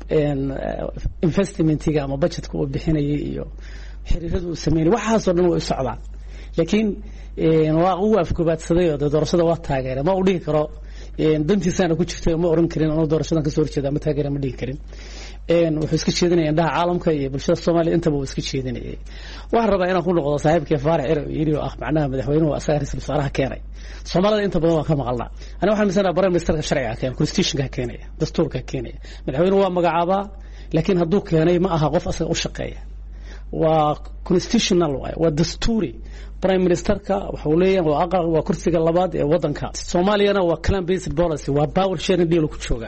investmentiga ama budgetka uu bixinayay iyo xiriirada uu sameeyay waxaasoo dhan way u socdaan. laakiin waa uu afgobaadsaday oo doorashada waa taageeray, ma uu dhihi karo dantiisana ku jirtay, ma oran karin inuu doorashadan ka soo horjeeda ma taageera, ma dhihi karin. wuxuu iska jeedinaya indhaha caalamka iyo bulshada Soomaaliya intaba uu iska jeedinayay. waxaan rabaa inaan ku noqdo saaxiibkii Faarax Ciro yiri oo ah macnaha madaxweynuhu asaga ra'iisul wasaaraha keenay. Soomaalida inta badan waa ka maqalnaa. aniga waxaan misanaa prime ministerka sharciga keenay, constitutionka keenay, dastuurka keenay. madaxweynuhu waa magacaaba, laakiin hadduu keenay ma aha qof asaga u shaqeeya. waa constitutional way, waa dastuuri. prime ministerka waxa uu leeyahay waa aqal, waa kursiga labaad ee wadanka. Soomaaliyana waa clan based policy, waa power sharing deal ku jooga.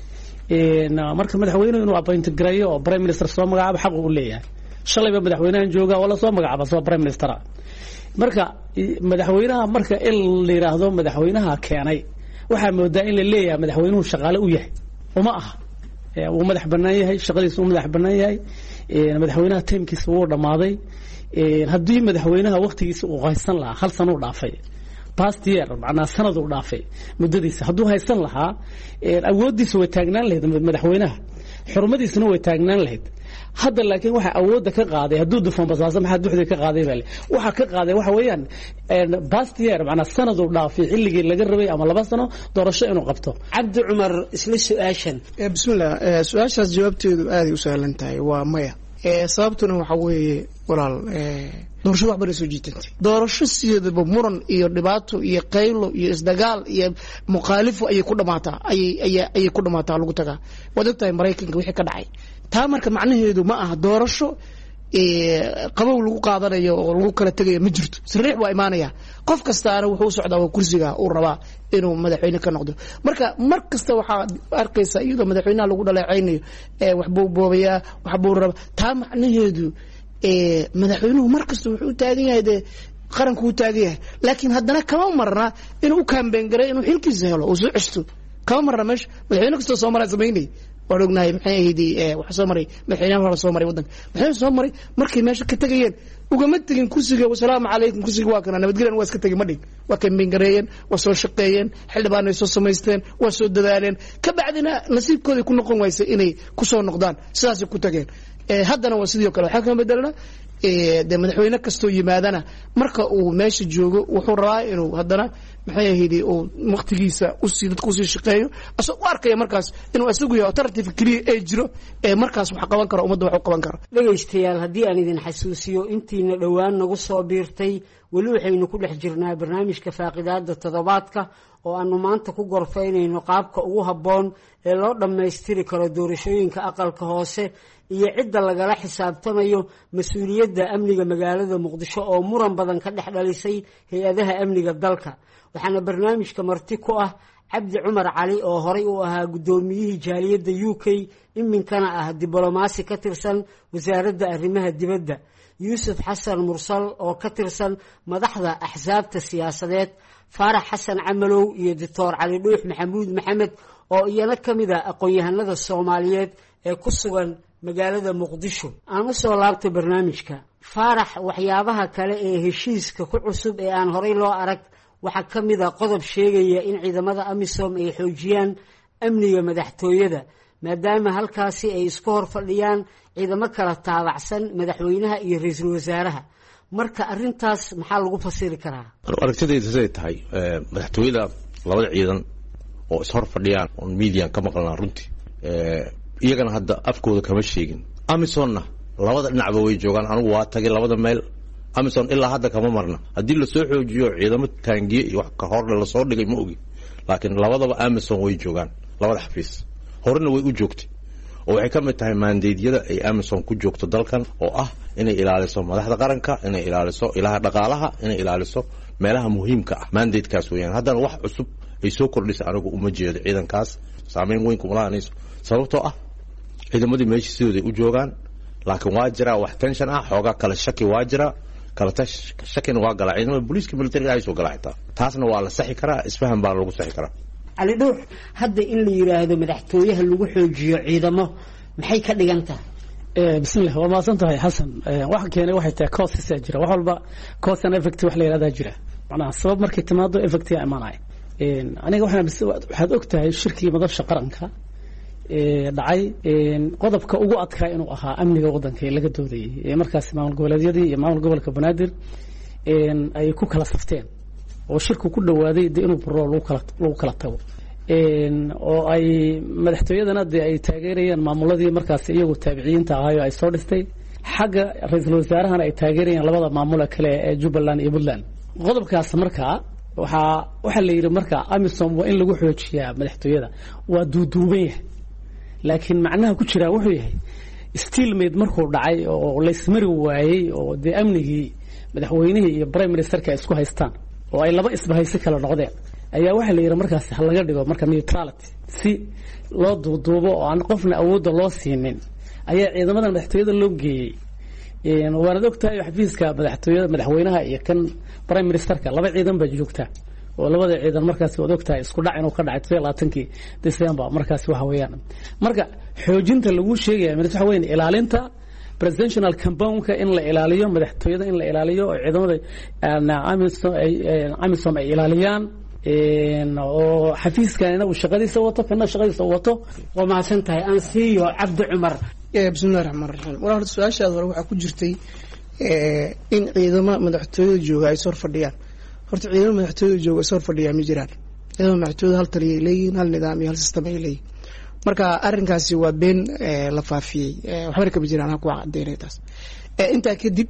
marka madaxweynuhu inuu appoint gareeyo oo prime minister soo magacaabo xaq uu leeyahay. shalayba madaxweynahan jooga wala soo magacaabo soo prime minister. marka madaxweynaha marka in la yiraahdo madaxweynaha keenay waxa moodaa in la leeyahay madaxweynuhu shaqaale u yahay uma aha. uu madax banaan yahay, shaqadiisu uu madax banaan yahay. madaxweynaha tiimkiisa wuu dhamaaday. haddii madaxweynaha waqtigiisa uu haysan lahaa hal sano u dhaafay, past year macnaa sanad u dhaafay muddadiisa, hadduu haysan lahaa awoodiisa way taagnaan lahayd madaxweynaha, xurmadiisana way taagnaan lahayd. hadda laakiin waxa awoodda ka qaaday hadduu dufan basaasa maxaa duxda ka qaaday baa waxa ka qaaday waxa weeyaan past year macnaa sanad u dhaafay xilligii laga rabay ama laba sano doorasho inuu qabto. cabdi cumar isla su'aashan. bismillah, su'aashaas jawaabteedu aad u sahlan tahay, waa maya. sababtuna waxa weeye walaal doorasho wax badan soo jiitantay. doorasho sideedaba muran iyo dhibaato iyo qaylo iyo isdagaal iyo muqaalifo ayay ku dhamaataa, ayay ayay ku dhamaataa lagu tagaa. waad ogtahay Mareykanka wixii ka dhacay. taa marka macnaheedu ma aha doorasho qabow lagu qaadanayo oo lagu kala tagayo ma jirto. sariix waa imaanaya, qof kastaana wuxuu socdaa waa kursiga uu rabaa inuu madaxweyne ka noqdo. marka mar kasta waxaa arkaysa iyadoo madaxweynaha lagu dhaleecaynayo wax buu boobayaa, wax buu rabaa. taa macnaheedu madaxweynuhu mar kasta wuxuu taagan yahay dee qaranku uu taagan yahay, laakiin haddana kama marna inuu u kaambeyn garay inuu xilkiisa helo oo soo ceshto. kama marna meesha madaxweyne kastoo Soomaaliya sameynay waan ognahay maxay ahayd waxa soo maray madaxweynaha hore soo maray wadanka maxay soo maray markay meesha ka tagayeen ugama tagin kursiga wassalaamu calaykum kursiga waa kana nabadgelyan waa iska tagay ma dhig waa ka mingareeyeen waa soo shaqeeyeen xildhibaan ay soo samaysteen waa soo dadaaleen ka bacdina nasiibkooda ku noqon waysa inay ku soo noqdaan sidaas ku tageen. ee haddana waa sidoo kale waxa ka bedelna ee de madaxweyne kasto yimaadana marka uu meesha joogo wuxuu rabaa inuu haddana maxay ahayd uu waqtigiisa u sii dadku sii shaqeeyo asoo u arkaya markaas inuu isagu yahay alternative kaliya ee jiro ee markaas wax qaban karo ummadda wax u qaban karo. dhageystayaal haddii aan idin xasuusiyo intiina dhowaan nagu soo biirtay weli waxaynu ku dhex jirnaa barnaamijka faaqidaada toddobaadka oo aanu maanta ku gorfaynayno qaabka ugu habboon ee loo dhammaystiri karo doorashooyinka aqalka hoose iyo cidda lagala xisaabtamayo mas-uuliyadda amniga magaalada muqdisho oo muran badan ka dhex dhalisay hay-adaha amniga dalka. waxaana barnaamijka marti ku ah cabdi cumar cali oo horay u ahaa guddoomiyihii jaaliyadda U K iminkana ah diblomaasi ka tirsan wasaaradda arrimaha dibadda, yuusuf xasan mursal oo ka tirsan madaxda axsaabta siyaasadeed, faarax xasan camalow iyo doctor cali dhuux maxamuud maxamed oo iyana ka mid ah aqoon-yahanada Soomaaliyeed ee ku sugan magaalada muqdisho. aan u soo laabtay barnaamijka. faarax, waxyaabaha kale ee heshiiska ku cusub ee aan horay loo arag waxaa ka mid a qodob sheegaya in ciidamada amisom ay xoojiyaan amniga madaxtooyada maadaama halkaasi ay isku hor fadhiyaan ciidamo kala taabacsan madaxweynaha iyo ra-iisul wasaaraha. marka arrintaas maxaa lagu fasiri karaa? aragtidayda siday tahay madaxtooyada labada ciidan oo is hor fadhiyaan oo miidiyan ka maqlaan runtii iyagana hadda afkooda kama sheegin. amisonna labada dhinacba way joogaan. anigu waa tagay labada meel. amison ilaa hadda kama marna. haddii la soo xoojiyo ciidamo taangiye iyo wax ka hor la soo dhigay ma ogi, laakiin labadaba amison way joogaan labada xafiis. horena way u joogtay oo waxay ka mid tahay maandeedyada ay amison ku joogto dalkan oo ah inay ilaaliso madaxda qaranka, inay ilaaliso ilaha dhaqaalaha, inay ilaaliso meelaha muhiimka ah. maandeedkaas weeyaan. haddana wax cusub ay soo kordhisay anigu uma jeedo. ciidankaas saameyn weyn kuma lahanayso sababtoo ah ciidamadii meesha sidooday u joogaan laakiin waa jira wax tension ah xoogaa kala shaki waa jira kala shakina waa galaa ciidamada booliiska militariga ay soo galaa xitaa taasna waa la saxi karaa isfahan baa lagu saxi karaa cali dhuux hadda in la yiraahdo madaxtooyaha lagu xoojiyo ciidamo maxay ka dhigan tahay bismillah waa maasan tahay xasan waxa keenay waxay tahay causes jira wax walba cause and effect wax la yiraahdaa jira macnaha sabab markay timaado effect ya imaanay een aniga waxaan waxaad ogtahay shirkii madafsha qaranka ee dhacay een qodobka ugu adkaa inuu ahaa amniga wadanka ee laga doodayay ee markaas maamul goboleedyadii iyo maamul gobolka Banaadir een ay ku kala safteen oo shirku ku dhawaaday inuu baro lagu kala lagu kala tago een oo ay madaxtooyadana ay taageerayaan maamuladii markaas iyagu taabiciinta ahaayoo ay soo dhistay xagga ra'iisul wasaarahana ay taageerayaan labada maamul kale ee Jubbaland iyo Puntland qodobkaas markaa waxa waxa la yiri markaa AMISOM waa in lagu xoojiyaa madaxtooyada waa duuduuban yahay laakiin macnaha ku jira wuxuu yahay still made markuu dhacay oo la ismari waayay oo de amnigii madaxweynaha iyo prime ministerka isku haystaan oo ay laba isbahaysi kala noqdeen ayaa waxa la yiri markaas hal laga dhigo marka neutrality si loo duuduubo oo aan qofna awood loo siinin ayaa ciidamada madaxtooyada loo geeyay een waana ogtahay xafiiska madaxtooyada madaxweynaha iyo kan prime ministerka laba ciidan baa joogta oo labada ciidan markaas wada ogtahay isku dhac inuu ka dhacay labaatankii December markaas waxa weeyaan marka xoojinta lagu sheegay waxa weeyaan ilaalinta presidential compound-ka in la ilaaliyo madaxtooyada in la ilaaliyo oo ciidamada AMISOM ay AMISOM ay ilaaliyaan een oo xafiiskana uu shaqadiisa wato kana shaqadiisa wato waa maasan tahay aan siiyo Cabdi Cumar ee bismillaahir rahmaanir rahiim walaal su'aashaada hore waxa ku jirtay ee in ciidamada madaxtooyada jooga ay soo fadhiyaan horta ciidamada madaxtooyada jooga soo fadhiyaan ma jiraan ciidamada madaxtooyada hal taliye leeyihiin hal nidaam iyo hal system ay leeyihiin marka arrinkaasi waa been la faafiyay waxba ka jiraan ha ku cadeynay taas ee inta kadib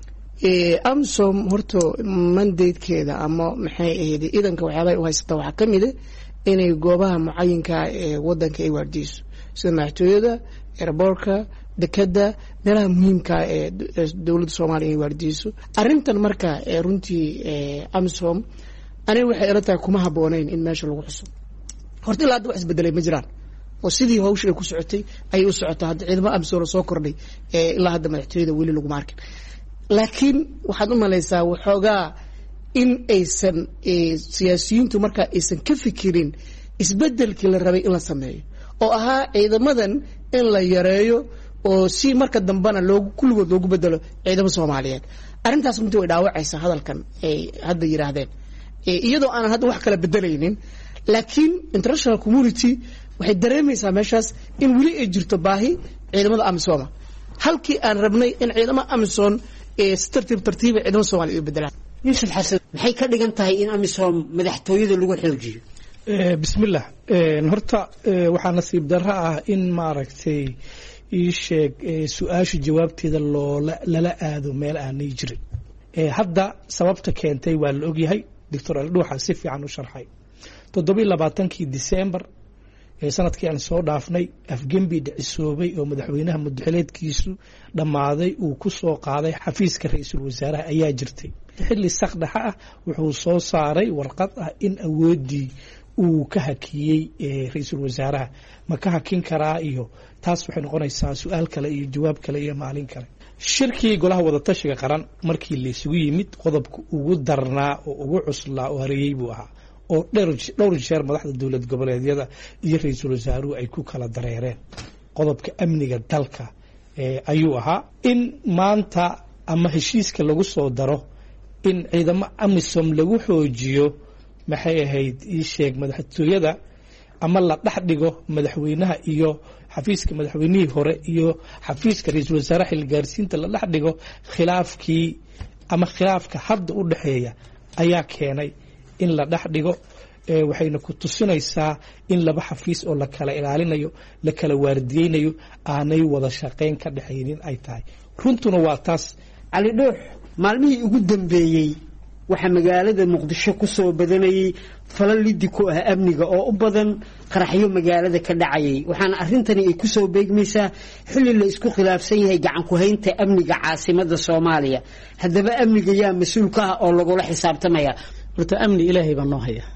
ee AMISOM horta mandate-keeda ama maxay ahayd idanka waxyaabay u haysata waxa kamid ah inay goobaha mucayinka ee wadanka ay waardiiso sida madaxtooyada airportka dekada meelaha muhiimka ee dawladda Soomaaliya ay waardiiso arrintan marka ee runtii ee AMISOM aniga waxay ila tahay kuma haboonayn in meesha lagu xuso horta ilaa wax isbedelay ma jiraan oo sidii hawsha ku socotay ay u socotaa hadda ciidamada AMISOM soo kordhay ee ilaa hadda madaxtooyada weli lagu markin laakiin waxaad u malaysaa waxoogaa in aysan siyaasiyiintu marka aysan ka fikirin isbedelkii la rabay in la sameeyo oo ahaa ciidamadan in la yareeyo oo si marka dambana loogu kulligood loogu bedelo ciidamada Soomaaliyeed arrintaas runtii way dhaawacaysaa hadalkan ay hadda yiraahdeen iyadoo aan hadda wax kala bedelaynin laakiin international community waxay dareemaysaa meeshaas in weli ay jirto baahi ciidamada AMISOM halkii aan rabnay in ciidamada AMISOM ee tartiib tartiib ciidamada Soomaaliya u bedelaan Yusuf Xasan maxay ka dhigan tahay in AMISOM madaxtooyada lagu xoojiyo ee bismillah ee horta waxa nasiib darro ah in maaragtay ii sheeg su'aasha jawaabteeda loo lala aado meel aan jirin ee hadda sababta keentay waa la og yahay doctor Aldhuuxa si fiican u sharxay toddoba iyo labaatankii December ee sanadkii aan soo dhaafnay afgembi dhicisoobay oo madaxweynaha muddaxileedkiisu dhamaaday uu ku soo qaaday xafiiska ra'iisul wasaaraha ayaa jirtay xilli saqdhaxa ah wuxuu soo saaray warqad ah in awoodii uu ka hakiyay ra'iisul wasaaraha ma ka hakin karaa iyo taas waxay noqonaysaa su'aal kale iyo jawaab kale iyo maalin kale shirkii golaha wada tashiga qaran markii la isugu yimid qodobka ugu darnaa oo ugu cuslaa oo hareeyay buu ahaa oo dhowr jeer madaxda dawlad goboleedyada iyo ra'iisul wasaaruhu ay ku kala dareereen qodobka amniga dalka ee ayuu ahaa in maanta ama heshiiska lagu soo daro in ciidamo AMISOM lagu xoojiyo maxay ahayd ii sheeg madaxtooyada ama la dhax dhigo madaxweynaha iyo xafiiska madaxweynihii hore iyo xafiiska ra'iisul wasaaraha xilgaarsiinta la dhax dhigo khilaafkii ama khilaafka hadda u dhaxeeya ayaa keenay in la dhax dhigo ee waxayna ku tusinaysaa in laba xafiis oo la kala ilaalinayo la kala waardiyeynayo aanay wada shaqayn ka dhaxaynin ay tahay runtuna waa taas cali dhuux maalmihii ugu dambeeyay waxa magaalada Muqdisho ku soo badanayay falal liddi ku ah amniga oo u badan qaraxyo magaalada ka dhacayay waxaana arintani ay ku soo beegmaysaa xilli la isku khilaafsan yahay gacan ku haynta amniga caasimadda Soomaaliya haddaba amniga yaa mas'uul ka ah oo lagu la xisaabtamaya horta amni ilaahay baa noo haya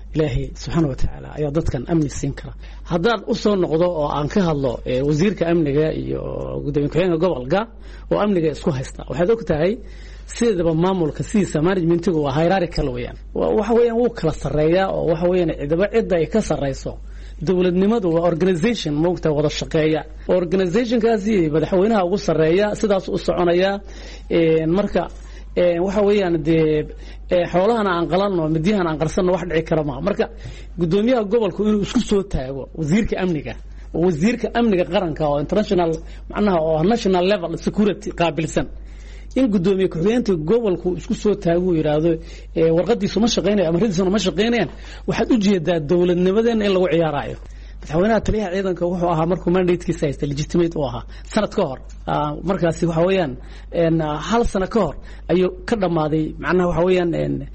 ilaahay subxaana wa tacaala ayaa dadkan amni siin kara. haddaan u soo noqdo oo aan ka hadlo wasiirka amniga iyo gudoomiye ku-xigeenka gobolka oo amniga isku haysta, waxaad og tahay sidaba maamulka sidiisa managementigu waa hierarchical weeyaan, waxa weeyaan wuu kala sarreeyaa oo waxa weeyaan cidaba cidda ay ka sarreyso. dowladnimadu waa organization moogta wada shaqeeya, organizationkaasi madaxweynaha ugu sarreeya sidaas u soconaya. marka waxa weeyaan dee xoolahana aan qalanno midiyahana aan qarsanno wax dhici kara maaha. marka gudoomiyaha gobolku inuu isku soo taago wasiirka amniga oo wasiirka amniga qaranka oo international macnaha oo national level security qaabilsan, in gudoomiye ku-xigeenka gobolku isku soo taago yiraahdo warqadiisu ma shaqeynayo ama radiisuna ma shaqeynayaan, waxaad u jeedaa dowladnimadeena in lagu ciyaarayo. madaxweynaha taliyaha ciidanka wuxuu ahaa markuu mandatekiisa haysta legitimate u ahaa sanad ka hor, markaasi waxa weeyaan hal sano ka hor ayuu ka dhammaaday macnaha waxa weeyaan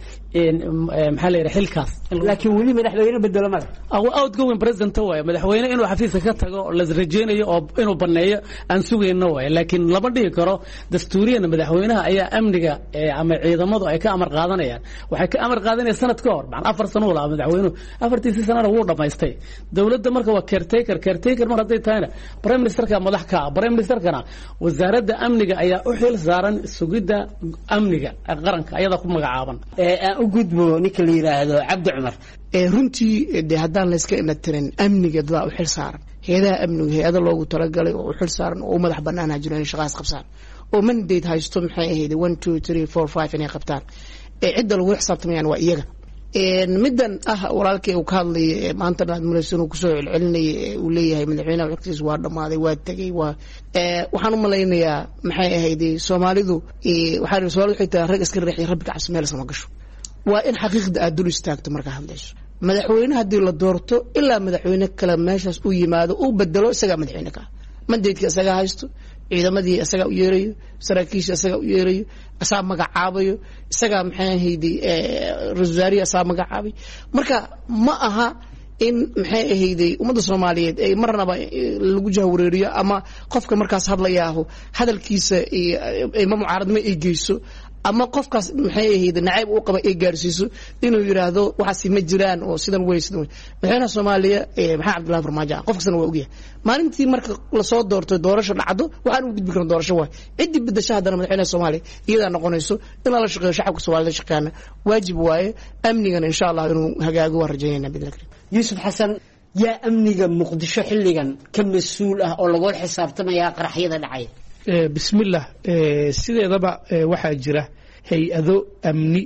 maxaa la yidhaha xilkaas. laakiin weli madaxweyne bedelo mada outgoing president waaye, madaxweyne inuu xafiiska ka tago la rajeynayo oo inuu baneeyo aan sugayno waaye, laakiin lama dhihi karo dastuuriyan madaxweynaha ayaa amniga ama ciidamadu ay ka amar qaadanayaan. waxay ka amar qaadanayaan sanad ka hor, macna afar sano lahaa madaxweynuhu, afartiisii sanana wuu dhammaystay. dowladda marka waa caretaker caretaker mar hadday tahayna prime ministerka madax ka ah, prime ministerkana wasaaradda amniga ayaa u xil saaran sugidda amniga qaranka ayada ku magacaaban. u gudbo ninka la yiraahdo Cabdi Cumar. runtii de haddaan la iska inatirin amniga dadaa u xil saaran, hay-adaha amniga hay-ada loogu talagalay oo u xil saaran oo u madax bannaan ha jiro inay shaqaas qabsaan oo mandate haysto maxay ahayd one two three four five inay qabtaan. cidda lagu xisaabtamayaan waa iyaga. middan ah walaalkay uu ka hadlayay maanta aad mulaysan uu kusoo celcelinayay uu leeyahay madaxweynaha waqtigiisa waa dhammaaday waa tegey waa waxaan u malaynayaa maxay ahayd Soomaalidu waxaa Soomaalidu waxay tahay rag iska riixay rabbi ka cabsi meel sama gasho. waa in xaqiiqda aad dul istaagto marka hadlayso. madaxweynaha haddii la doorto ilaa madaxweyne kale meeshaas u yimaado uu bedelo isaga madaxweyne ka mandateeka isaga haysto, ciidamadii isaga u yeerayo, saraakiisha isaga u yeerayo, asaa magacaabayo, isaga maxay ahayd rasaariya asaa magacaabay. marka ma aha in maxay ahayd ummadda Soomaaliyeed ay marnaba lagu jahwareeriyo ama qofka markaas hadlayaaho hadalkiisa ay ma mucaaradnimo ay geyso ama qofkaas maxay ahayd nacayb uu qaba ay gaarsiiso inuu yiraahdo waxaasi ma jiraan oo sidan way sidan way. madaxweynaha Soomaaliya maxay Cabdullaahi Farmaajo qofkasna waa ogyahay maalintii marka la soo doorto doorasho dhacdo waxaan u gudbi karnaa doorasho waay cidii bedesha hadana madaxweynaha Soomaaliya iyada noqonayso in la shaqeeyo shacabka Soomaaliyeed shaqeeyana waajib waaye. amnigana insha Allah inuu hagaago waan rajaynaynaa bidilka. Yuusuf Xasan, yaa amniga Muqdisho xilligan ka mas'uul ah oo lagu xisaabtamaya qaraxyada dhacay? bismillah sideedaba waxaa jira hay-ado amni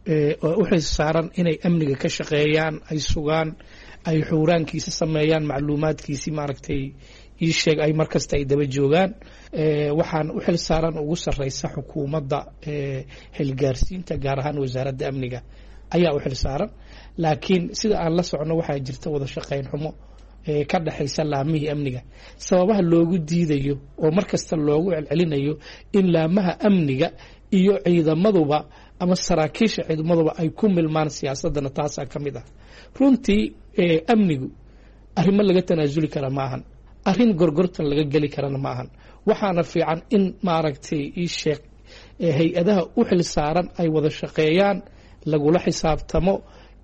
oo u xil saaran inay amniga ka shaqeeyaan, ay sugaan, ay xuuraankiisa sameeyaan, macluumaadkiisii maaragtay ii sheeg ay markasta ay daba joogaan. waxaan u xil saaran ugu sarreysa xukuumadda xilgaarsiinta gaar ahaan wasaaradda amniga ayaa u xil saaran. laakiin sida aan la socno waxaa jirta wada shaqayn xumo ka dhaxaysa laamihii amniga, sababaha loogu diidayo oo markasta loogu celcelinayo in laamaha amniga iyo ciidamaduba ama saraakiisha ciidamaduba ay ku milmaan siyaasadana taasaa ka mid ah. runtii amnigu arrimo laga tanaasuli kara ma ahan, arrin gorgortan laga geli karana ma ahan. waxaana fiican in maaragtay ii sheeg hay-adaha u xil saaran ay wada shaqeeyaan, lagula xisaabtamo,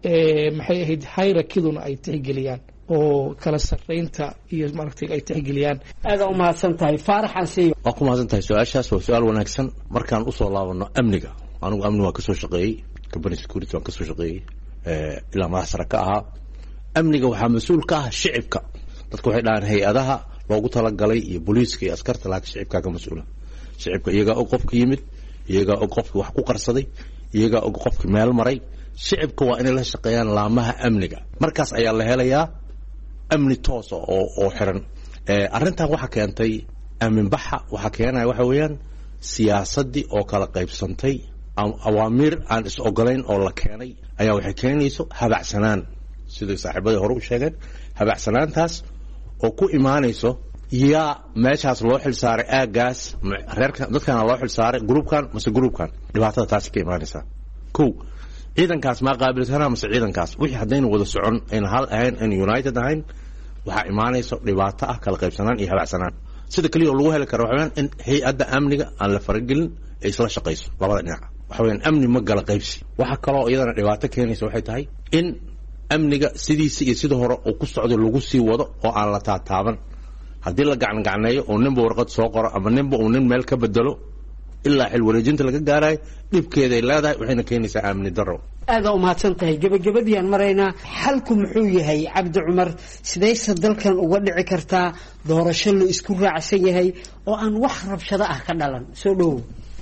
maxay ahayd hierarchyduna ay tixgeliyaan oo kala sarreynta iyo maaragtay ay tixgeliyaan. aad u mahadsan tahay Faarax Asiyo. waa ku mahadsan tahay su-aashaas, waa su-aal wanaagsan. markaan u soo laabano amniga, anigu amni waan ka soo shaqeeyey, company security waan ka soo shaqeeyey ilaa madax sare ka ahaa. amniga waxaa mas-uul ka ah shicibka. dadku waxay dhahaan hay-adaha loogu talagalay iyo booliiska iyo askarta, laakiin shicibkaa ka mas-uula. shicibka iyagaa og qofka yimid, iyagaa og qofka wax ku qarsaday, iyagaa og qofka meel maray. shicibka waa inay la shaqeeyaan laamaha amniga, markaas ayaa la helayaa amni toosa oo oo xiran. arrintan waxaa keentay aaminbaxa, waxaa keenaya waxa weeyaan siyaasaddii oo kala qaybsantay, awaamiir aan is ogolayn oo la keenay ayaa waxay keenayso habacsanaan, sidai saaxiibadii hore u sheegeen. habacsanaantaas oo ku imaanayso yaa meeshaas loo xil saaray aagaas, reerka dadkana loo xil saaray gruubkan mase gruubkan. dhibaatada taasi ka imaanaysaa. kow, ciidankaas maa qaabilsanaa mase ciidankaas, wixii haddayna wada socon ayna hal ahayn, ayna united ahayn, waxaa imaanaysa dhibaato ah kala qaybsanaan iyo habacsanaan. sida kaliya oo lagu heli karo waxa weeyaan in hay-adda amniga aan la faragelin ay isla shaqayso labada dhinac. waxa weeyaan amni ma gala qaybsi. waxa kaloo iyadana dhibaato keenaysa waxay tahay in amniga sidiisa iyo sida hore uu ku socdo lagu sii wado oo aan la taataaban haddii la gacan gacneeyo oo ninba warqad soo qoro ama ninba uu nin meel ka bedelo ilaa xil wareejinta laga gaarayo dhibkeeday leedahay waxayna keenaysaa amni darro aada umahadsan tahay gebagabadii aan maraynaa xalku muxuu yahay cabdi cumar sidayse dalkan uga dhici kartaa doorasho la isku raacsan yahay oo aan wax rabshado ah ka dhalan soo dhowow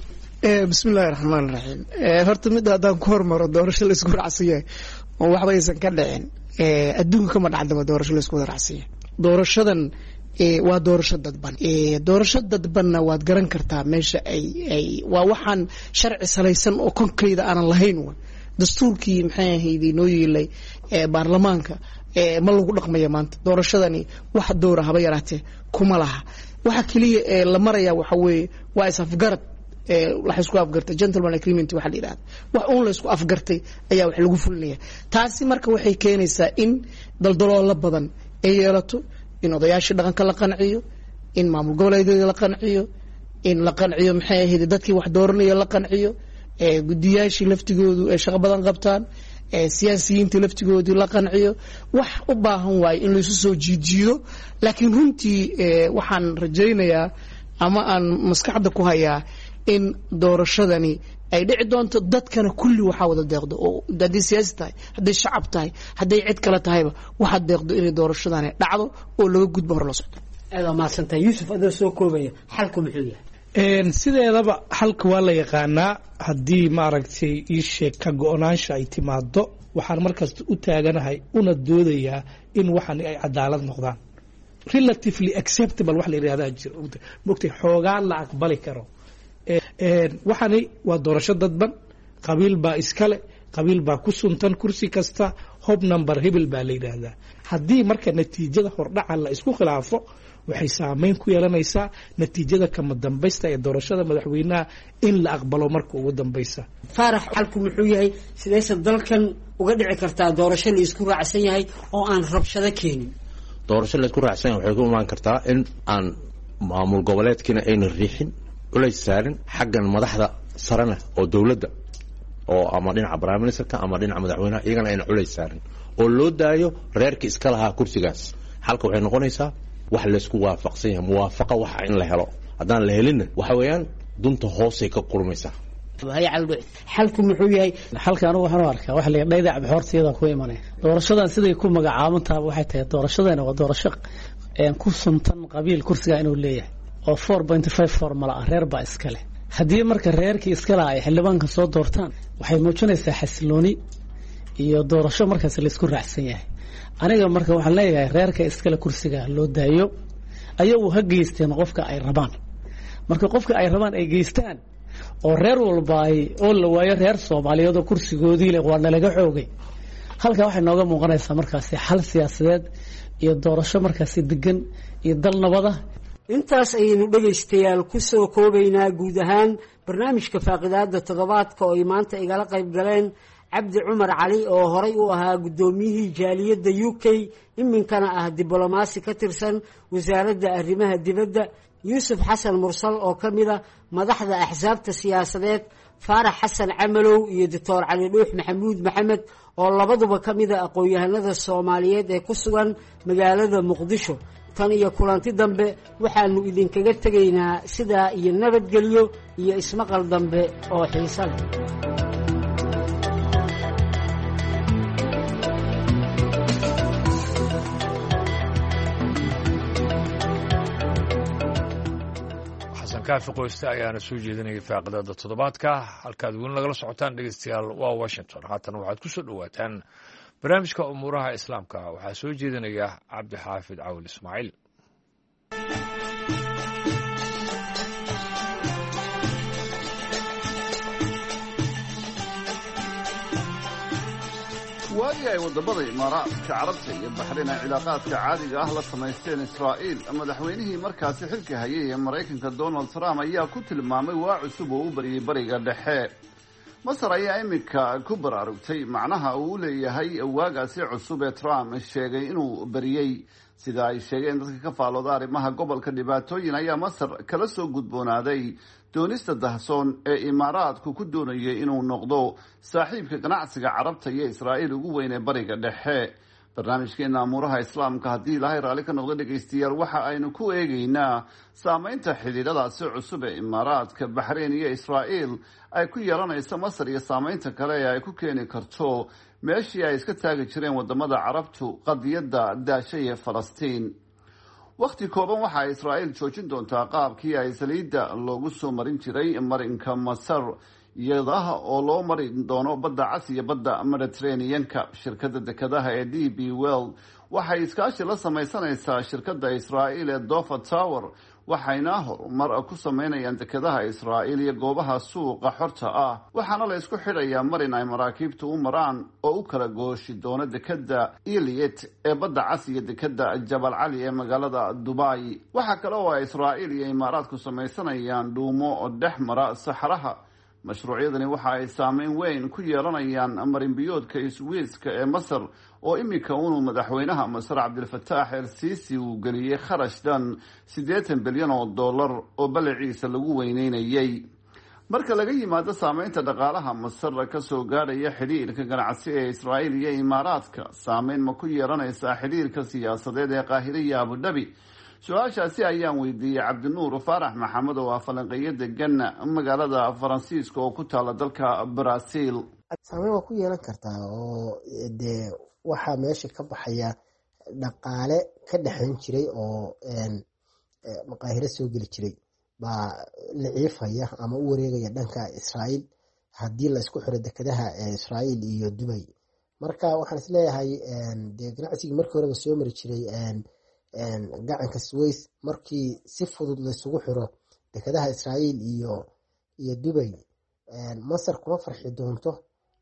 bismi illaahi raxmaan raxiim horta midda haddaan ku hormaro doorasho la isku raacsan yahay oo waxba aysan ka dhicin adduunka kama dhacdaba doorasho la isku wada raacsan yahay doorashadan waa doorasho dadban doorasho dadbanna waad garan kartaa meesha ay ay waa waxaan sharci salaysan oo konkeyda aanan lahayn wa dastuurkii maxay ahayd inoo yeelay baarlamaanka ma lagu dhaqmaya maanta doorashadani wax dowra haba yaraatee kuma laha waxa keliya ee la maraya waxa weeye waa is afgarad la isku afgartay gentleman agreement waxa la yiraahdo wax uun la isku afgartay ayaa wax lagu fulinaya taasi marka waxay keenaysaa in daldaloolo badan ay yeelato in odayaashii dhaqanka la qanciyo in maamul goboleedyada la qanciyo in la qanciyo maxay ahayd dadkii wax dooranaya la qanciyo ee gudiyaashii laftigoodu ay shaqo badan qabtaan ee siyaasiyiinta laftigoodu la qanciyo wax u baahan waay in la isu soo jiijiyo laakiin runtii waxaan rajaynayaa ama aan maskaxda ku hayaa in doorashadani ay dhici doonto dadkana kulli waxa wada deeqdo oo dadii siyaasi tahay haday shacab tahay haday cid kale tahayba waxa deeqdo in doorashadani dhacdo oo laga gudbo hor la socdo aad ma santahay Yusuf adoo soo koobaya xalku muxuu yahay een sideedaba xalka waa la yaqaanaa hadii maaragtay ii sheeg ka go'naansho ay timaado waxaan markaas u taaganahay una doodayaa in waxan ay cadaalad noqdaan relatively acceptable wax la yiraahdaa jir mogtay xoogaan la aqbali karo een waxani waa doorasho dadban qabiil baa iskale qabiil baa ku suntan kursi kasta hob number hibil baa la yiraahdaa hadii marka natiijada hordhaca la isku khilaafo waxay saameyn ku yeelanaysaa natiijada kama dambaysta ee doorashada madaxweynaha in la aqbalo marka ugu dambaysa faarax xalku muxuu yahay sidayse dalkan uga dhici kartaa doorasho la isku raacsan yahay oo aan rabshado keenin doorasho la isku raacsan yahay waxay ku imaan kartaa in aan maamul goboleedkina ayna riixin culays saarin xaggan madaxda sarana oo dawladda oo ama dhinaca prime ministerka ama dhinaca madaxweynaha iyagana ayna culays saarin oo loo daayo reerka iska lahaa kursigaas halka waxay noqonaysaa wax la isku waafaqsan yahay muwaafaqa wax in la helo haddaan la helin waxa weeyaan dunta hoosay ka qurmaysaa xalku muxuu yahay xalka anigu waxaan u arkaa waxa la dhayda cabxoortiyada ku imanay doorashadan siday ku magacaaban tahay waxay tahay doorashadana waa doorasho een ku suntan qabiil kursiga inuu leeyahay oo four point five formula reer baa iska leh haddii marka reerkii iska leh ay xildhibaanka soo doortaan waxay muujinaysaa xasilooni iyo doorasho markaas la isku raacsan yahay aniga marka waxaan leeyahay reerka iskale kursiga loo daayo ayagu ha geysteen qofka ay rabaan marka qofka ay rabaan ay geystaan oo reer walba ay oo la waayo reer Soomaaliyeed oo kursigoodii leh waa laga xoogay halka waxay nooga muuqanaysaa markaas xal siyaasadeed iyo doorasho markaas degan iyo dal nabada intaas ayaynu dhageystayaal ku soo koobaynaa guud ahaan barnaamijka faaqidaada toddobaadka oo ay maanta igala qayb galeen cabdi cumar cali oo horay u ahaa gudoomiyihii jaaliyadda U K iminkana ah diblomaasi ka tirsan wasaaradda arrimaha dibadda Yusuf Xasan Mursal oo kamida madaxda axsaabta siyaasadeed Faarax Xasan Camalow iyo Doctor Cali Dhuux Maxamuud Maxamed oo labaduba kamida aqoon-yahanada Soomaaliyeed ee ku sugan magaalada Muqdisho tan iyo kulanti dambe waxaanu idinkaga tegaynaa sidaa iyo nabadgelyo iyo ismaqal dambe oo xiiso leh kaafi qoysta ayaana soo jeedinayay faaqidada toddobaadka halkaad weli nagala socotaan dhegeystayaal waa Washington haatan waxaad ku soo dhawaataan barnaamijka umuuraha islaamka waxaa soo jeedinaya Cabdi Xaafid Cawl Ismaaciil waagii ay wadamada imaaraadka carabta iyo baxrayn ay cilaaqaadka caadiga ah la samaysteen israa'iil madaxweynihii markaasi xilka hayay ee maraykanka donald trump ayaa ku tilmaamay waa cusub oo u baryay bariga dhexe masar ayaa iminka ku baraarugtay macnaha uu u leeyahay waagaasi cusub ee trump sheegay inuu bariyey sida ay sheegeen dadka ka faalooda arrimaha gobolka dhibaatooyin ayaa masar kala soo gudboonaaday doonista dahsoon ee imaaraadku ku doonayay inuu noqdo saaxiibka ganacsiga carabta iyo israa'iil ugu weyn ee bariga dhexe. barnaamijkeena amuuraha islaamka haddii ilaahay raalli ka noqdo dhegaystayaal waxa aynu ku eegaynaa saameynta xidhiidhadaasi cusub ee imaaraadka, baxrayn iyo israa'iil ay ku yeelanayso masar iyo saameynta kale ee ay ku keeni karto meeshii ay iska taagi jireen wadamada carabtu qadiyadda daashay ee falastiin. wakhti kooban waxa ay israa'iil joojin doontaa qaabkii ay saliidda loogu soo marin jiray marinka masar iyadaha oo loo mari doono badda cas iyo badda mediterranean-ka. shirkadda dekedaha ee d b world waxay iskaashi la samaysanaysaa shirkadda israa'iil ee dover tower, waxayna horumar ku sameynayaan dekedaha israa'iil iyo goobaha suuqa xorta ah, waxaana la isku xidhayaa marin ay maraakiibtu u maraan oo u kala gooshi doono dekeda Eliyet ee badda cas iyo dekeda Jabal Cali ee magaalada Dubai. waxaa kale oo ay israa'iil iyo imaaraadku samaysanayaan dhuumo oo dhex mara saxaraha. mashruucyadani waxa ay saameyn weyn ku yeelanayaan marinbiyoodka iswiiska ee masar oo iminka unuu madaxweynaha masar cabdilfataax el siisi uu geliyey kharash dhan siddeetan bilyan oo dollar oo balaciisa lagu weyneynayay. marka laga yimaado saameynta dhaqaalaha masar kasoo gaadhaya xidhiirka ganacsi ee israa'iil iyo imaaraadka, saameyn ma ku yeelanaysaa xidhiirka siyaasadeed ee qaahire iyo abudhabi? su-aashaasi ayaan weydiiyey cabdinuur faarax maxamed oo ah falanqeeyo degan magaalada faransiiska oo ku taala dalka Brazil. saameyn waa ku yeelan kartaa oo dee waxaa meesha ka baxaya dhaqaale ka dhexayn jiray oo maqaahiro soo geli jiray baa la ciifaya ama u wareegaya dhanka Israa'iil haddii la isku xiro dekedaha Israa'iil iyo Dubai. marka waxaan is leeyahay dee ganacsigii markii horeba soo mari jiray gacanka Suez markii si fudud la isugu xiro dekedaha Israa'iil iyo iyo Dubai, Masar kuma farxi doonto.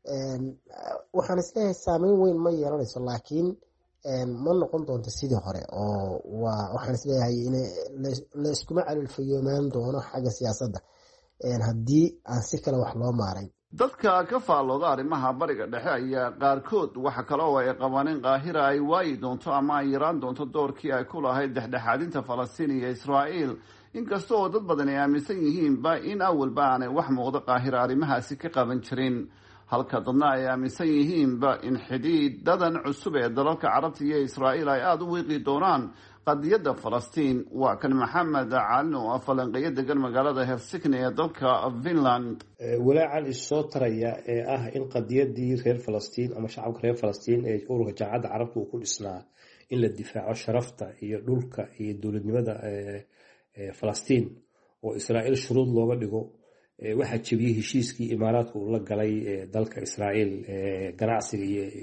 waxaan isleeyahay saameyn weyn ma yeelanayso, laakiin ma noqon doonto sidii hore oo waa waxaan isleeyahay in la iskuma calilfayoomaan doono xagga siyaasadda haddii aan si kale wax loo maaray. dadka ka faallooda arrimaha bariga dhexe ayaa qaarkood waxa kale oo ay qabaan in qaahira ay waayi doonto ama ay yaraan doonto doorkii ay ku lahayd dhexdhexaadinta falastiin iyo israa'iil, inkasta oo dad badan ay aaminsan yihiinba in awalba aanay wax muuqdo qaahira arrimahaasi ka qaban jirin, halka dadna ay aaminsan yihiinba in xidhiidhadan cusub ee dalalka carabta iyo israa'iil ay aada u wiiqi doonaan qadiyadda falastiin. waa kan maxamed caalin oo ah falanqeeyo degan magaalada Helsinki ee dalka Finland. walaacan issoo taraya ee ah in qadiyadii reer falastiin ama shacabka reer falastiin ee ururka jaamacadda carabta uu ku dhisnaa in la difaaco sharafta iyo dhulka iyo dowladnimada falastiin oo israa'iil shuruud looga dhigo, waxaa jebiyey heshiiskii imaaraadka uu la galay dalka israa'iil ganacsiga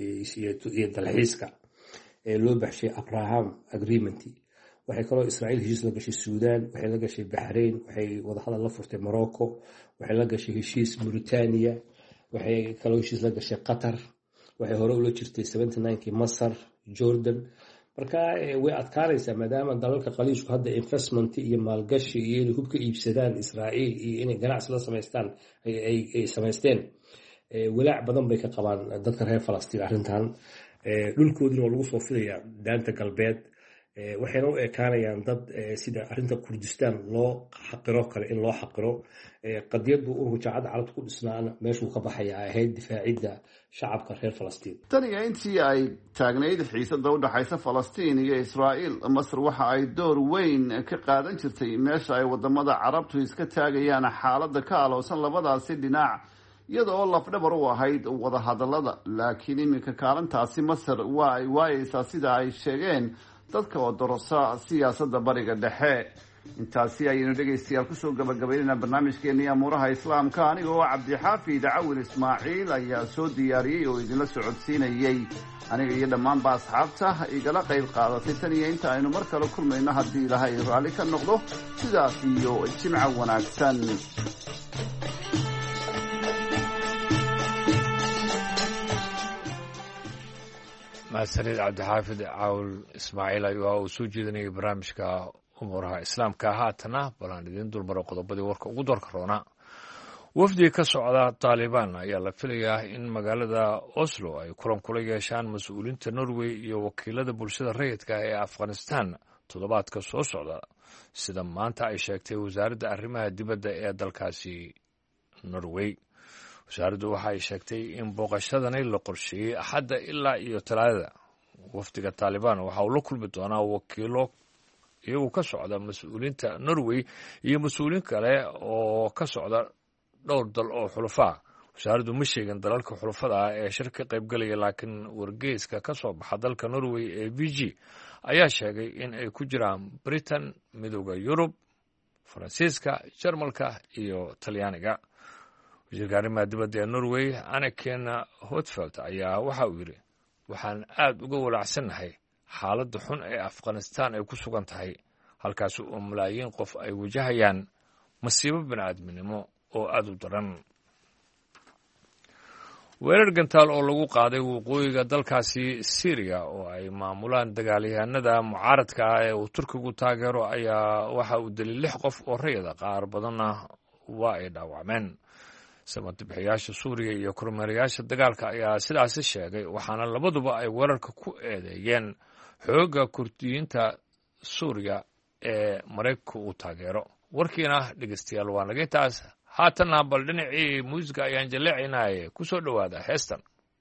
iyo dalxiiska ee loo baxshay Abraham Agreement. waxay kaloo Israa'iil heshiis la gashay Suudaan, waxay la gashay Bahrain, waxay wadahadal la furtay Morocco, waxay la gashay heshiis Mauritania, waxay kaloo heshiis la gashay Qatar, waxay hore ula jirtay seventy-nine-kii Masar, Jordan. marka way adkaanaysaa maadaama dalalka qaliishku hadda investment iyo maalgashi iyo inay hubka iibsadaan Israa'iil iyo inay ganacsi la samaystaan ay samaysteen. walaac badan bay ka qabaan dadka reer Falastiin arrintan. dhulkoodina waa lagu soo filayaa daanta galbeed, waxayna u ekaanayaan dad sida arrinta Kurdistaan loo xaqiro kale in loo xaqiro. qadiyaddu ururka jaamacadda carabta ku dhisnaana meeshuu ka baxaya ahayd difaacidda shacabka reer Falastiin. tan iyo intii ay taagnayd xiisadda u dhaxaysa Falastiin iyo Israa'iil, Masar waxa ay door weyn ka qaadan jirtay meesha ay wadamada carabtu iska taagayaan xaaladda ka aloosan labadaasi dhinac, iyada oo lafdhabar u ahayd wada hadallada. laakiin iminka kaalintaasi Masar waa ay waayeysaa sida ay sheegeen dadka oo dorosa siyaasadda bariga dhexe. intaasi ayaynu dhegaystayaal kusoo gabagabaynayna barnaamijkeennii amuuraha islaamka. aniga oo cabdixaafid cawil ismaaciil ayaa soo diyaariyey oo idinla socodsiinayey, aniga iyo dhammaanba asxaabta igala qayb qaadatay. tan iyo inta aynu mar kale kulmayno haddii ilaahay raalli ka noqdo, sidaas iyo jimco wanaagsan. mahadsanid cabdixaafid caawil ismaaciil ayuu uu soo jeedinayay barnaamijka umuuraha islaamka. haatana balaan idiin dulmaro qodobadii warka ugu doorka roona. wafdi ka socda taalibaan ayaa la filayaa in magaalada Oslo ay kulan kula yeeshaan mas-uuliyiinta Norway iyo wakiilada bulshada rayidka ee Afghanistan toddobaadka soo socda. sida maanta ay sheegtay wasaaradda arrimaha dibadda ee dalkaasi norway. wasaaraddu waxa ay sheegtay in booqashadani la qorsheeyey axadda ilaa iyo talaadada. wafdiga taalibaan waxa uu la kulmi doonaa wakiilo iyagu ka socda mas-uuliyiinta norway iyo mas-uuliyiin kale oo ka socda dhowr dal oo xulafaa. wasaaraddu ma sheegin dalalka xulafada ah ee shir ka qaybgalaya, laakiin wargeyska ka soo baxa dalka norway ee v g ayaa sheegay in ay ku jiraan britain, midooda yurub, faransiiska, jarmalka iyo talyaaniga. wasiirka arrimaha dibadda ee norway anaken hotfeld ayaa waxa uu yidhi, waxaan aad uga walacsannahay xaaladda xun ee afghanistan ay ku sugan tahay, halkaas oo malaayiin qof ay wajahayaan masiibo bini'aadminimo oo aad u daran. weerar gantaal oo lagu qaaday waqooyiga dalkaasi syriya oo ay maamulaan dagaalyahanada mucaaradka ah ee uu turkigu taageero ayaa waxa uu dilay lix qof oo rayida, qaar badanna waa ay dhaawacmeen. samatabixiyaasha suuriya iyo kormeerayaasha dagaalka ayaa sidaasi sheegay, waxaana labaduba ay weerarka ku eedeeyeen xoogga kurdiyiinta suuriya ee maraykanka uu taageero. warkiina dhegeystayaal waa naga intaas. haatanna bal dhinacii muusiga ayaan jaleecaynaaye ku soo dhowaada heestan.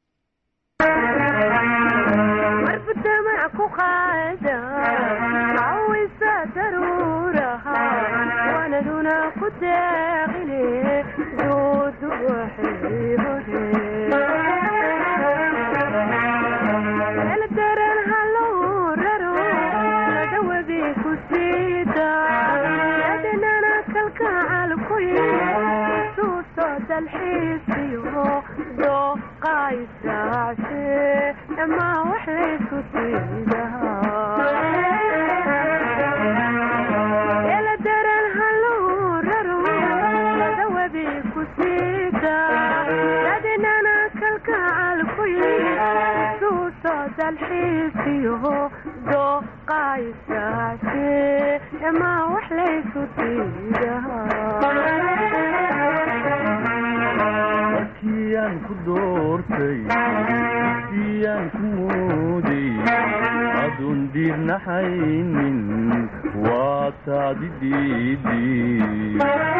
markiyaan ku doortay markiyaan ku mooday adun diirnaxaynin waa taadi diidi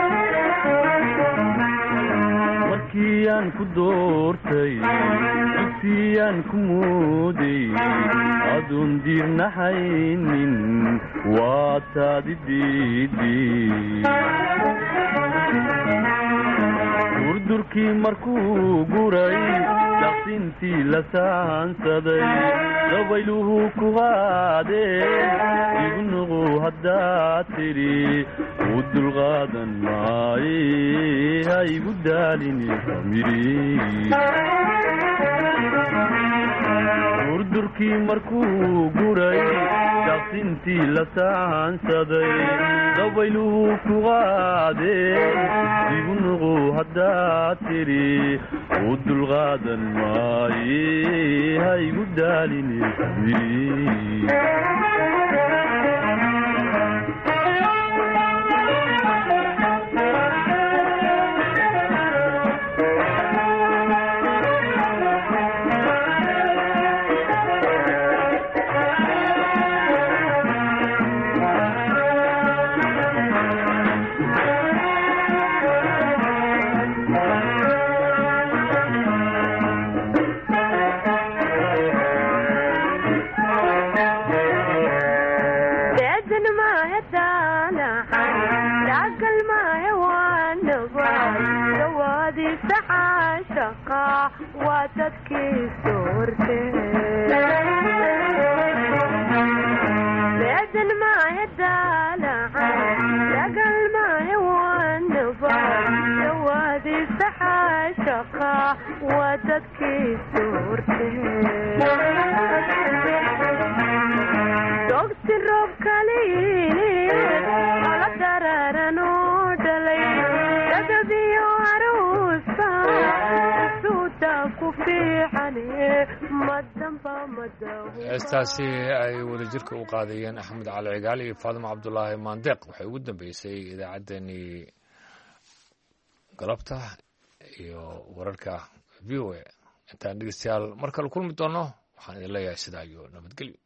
markiyaan ku doortay markiyaan ku mooday adun diirnaxaynin waa taadi diidi durdurkii markuu guray daqsintii la saansaday dabayluhu ku qaadeen igu nuqu haddaad tidhi u dulqaadan maaye ha igu daalini miri durdurkii markuu guray daqsintii la saansaday dabayluhu ku qaadeen igu nuqu haddaad tidhi u dulqaadan maaye ha igu daalini miri heestaasi ay wadajirka u qaadayeen axmed cali cigaal iyo faadimo cabdulaahi maandeeq waxay ugu dambeysay idaacaddeenii galabta iyo wararka v o a intaan dhegeystayaal mar kale kulmi doono waxaan idin leeyahay sidaa iyo nabadgelyo.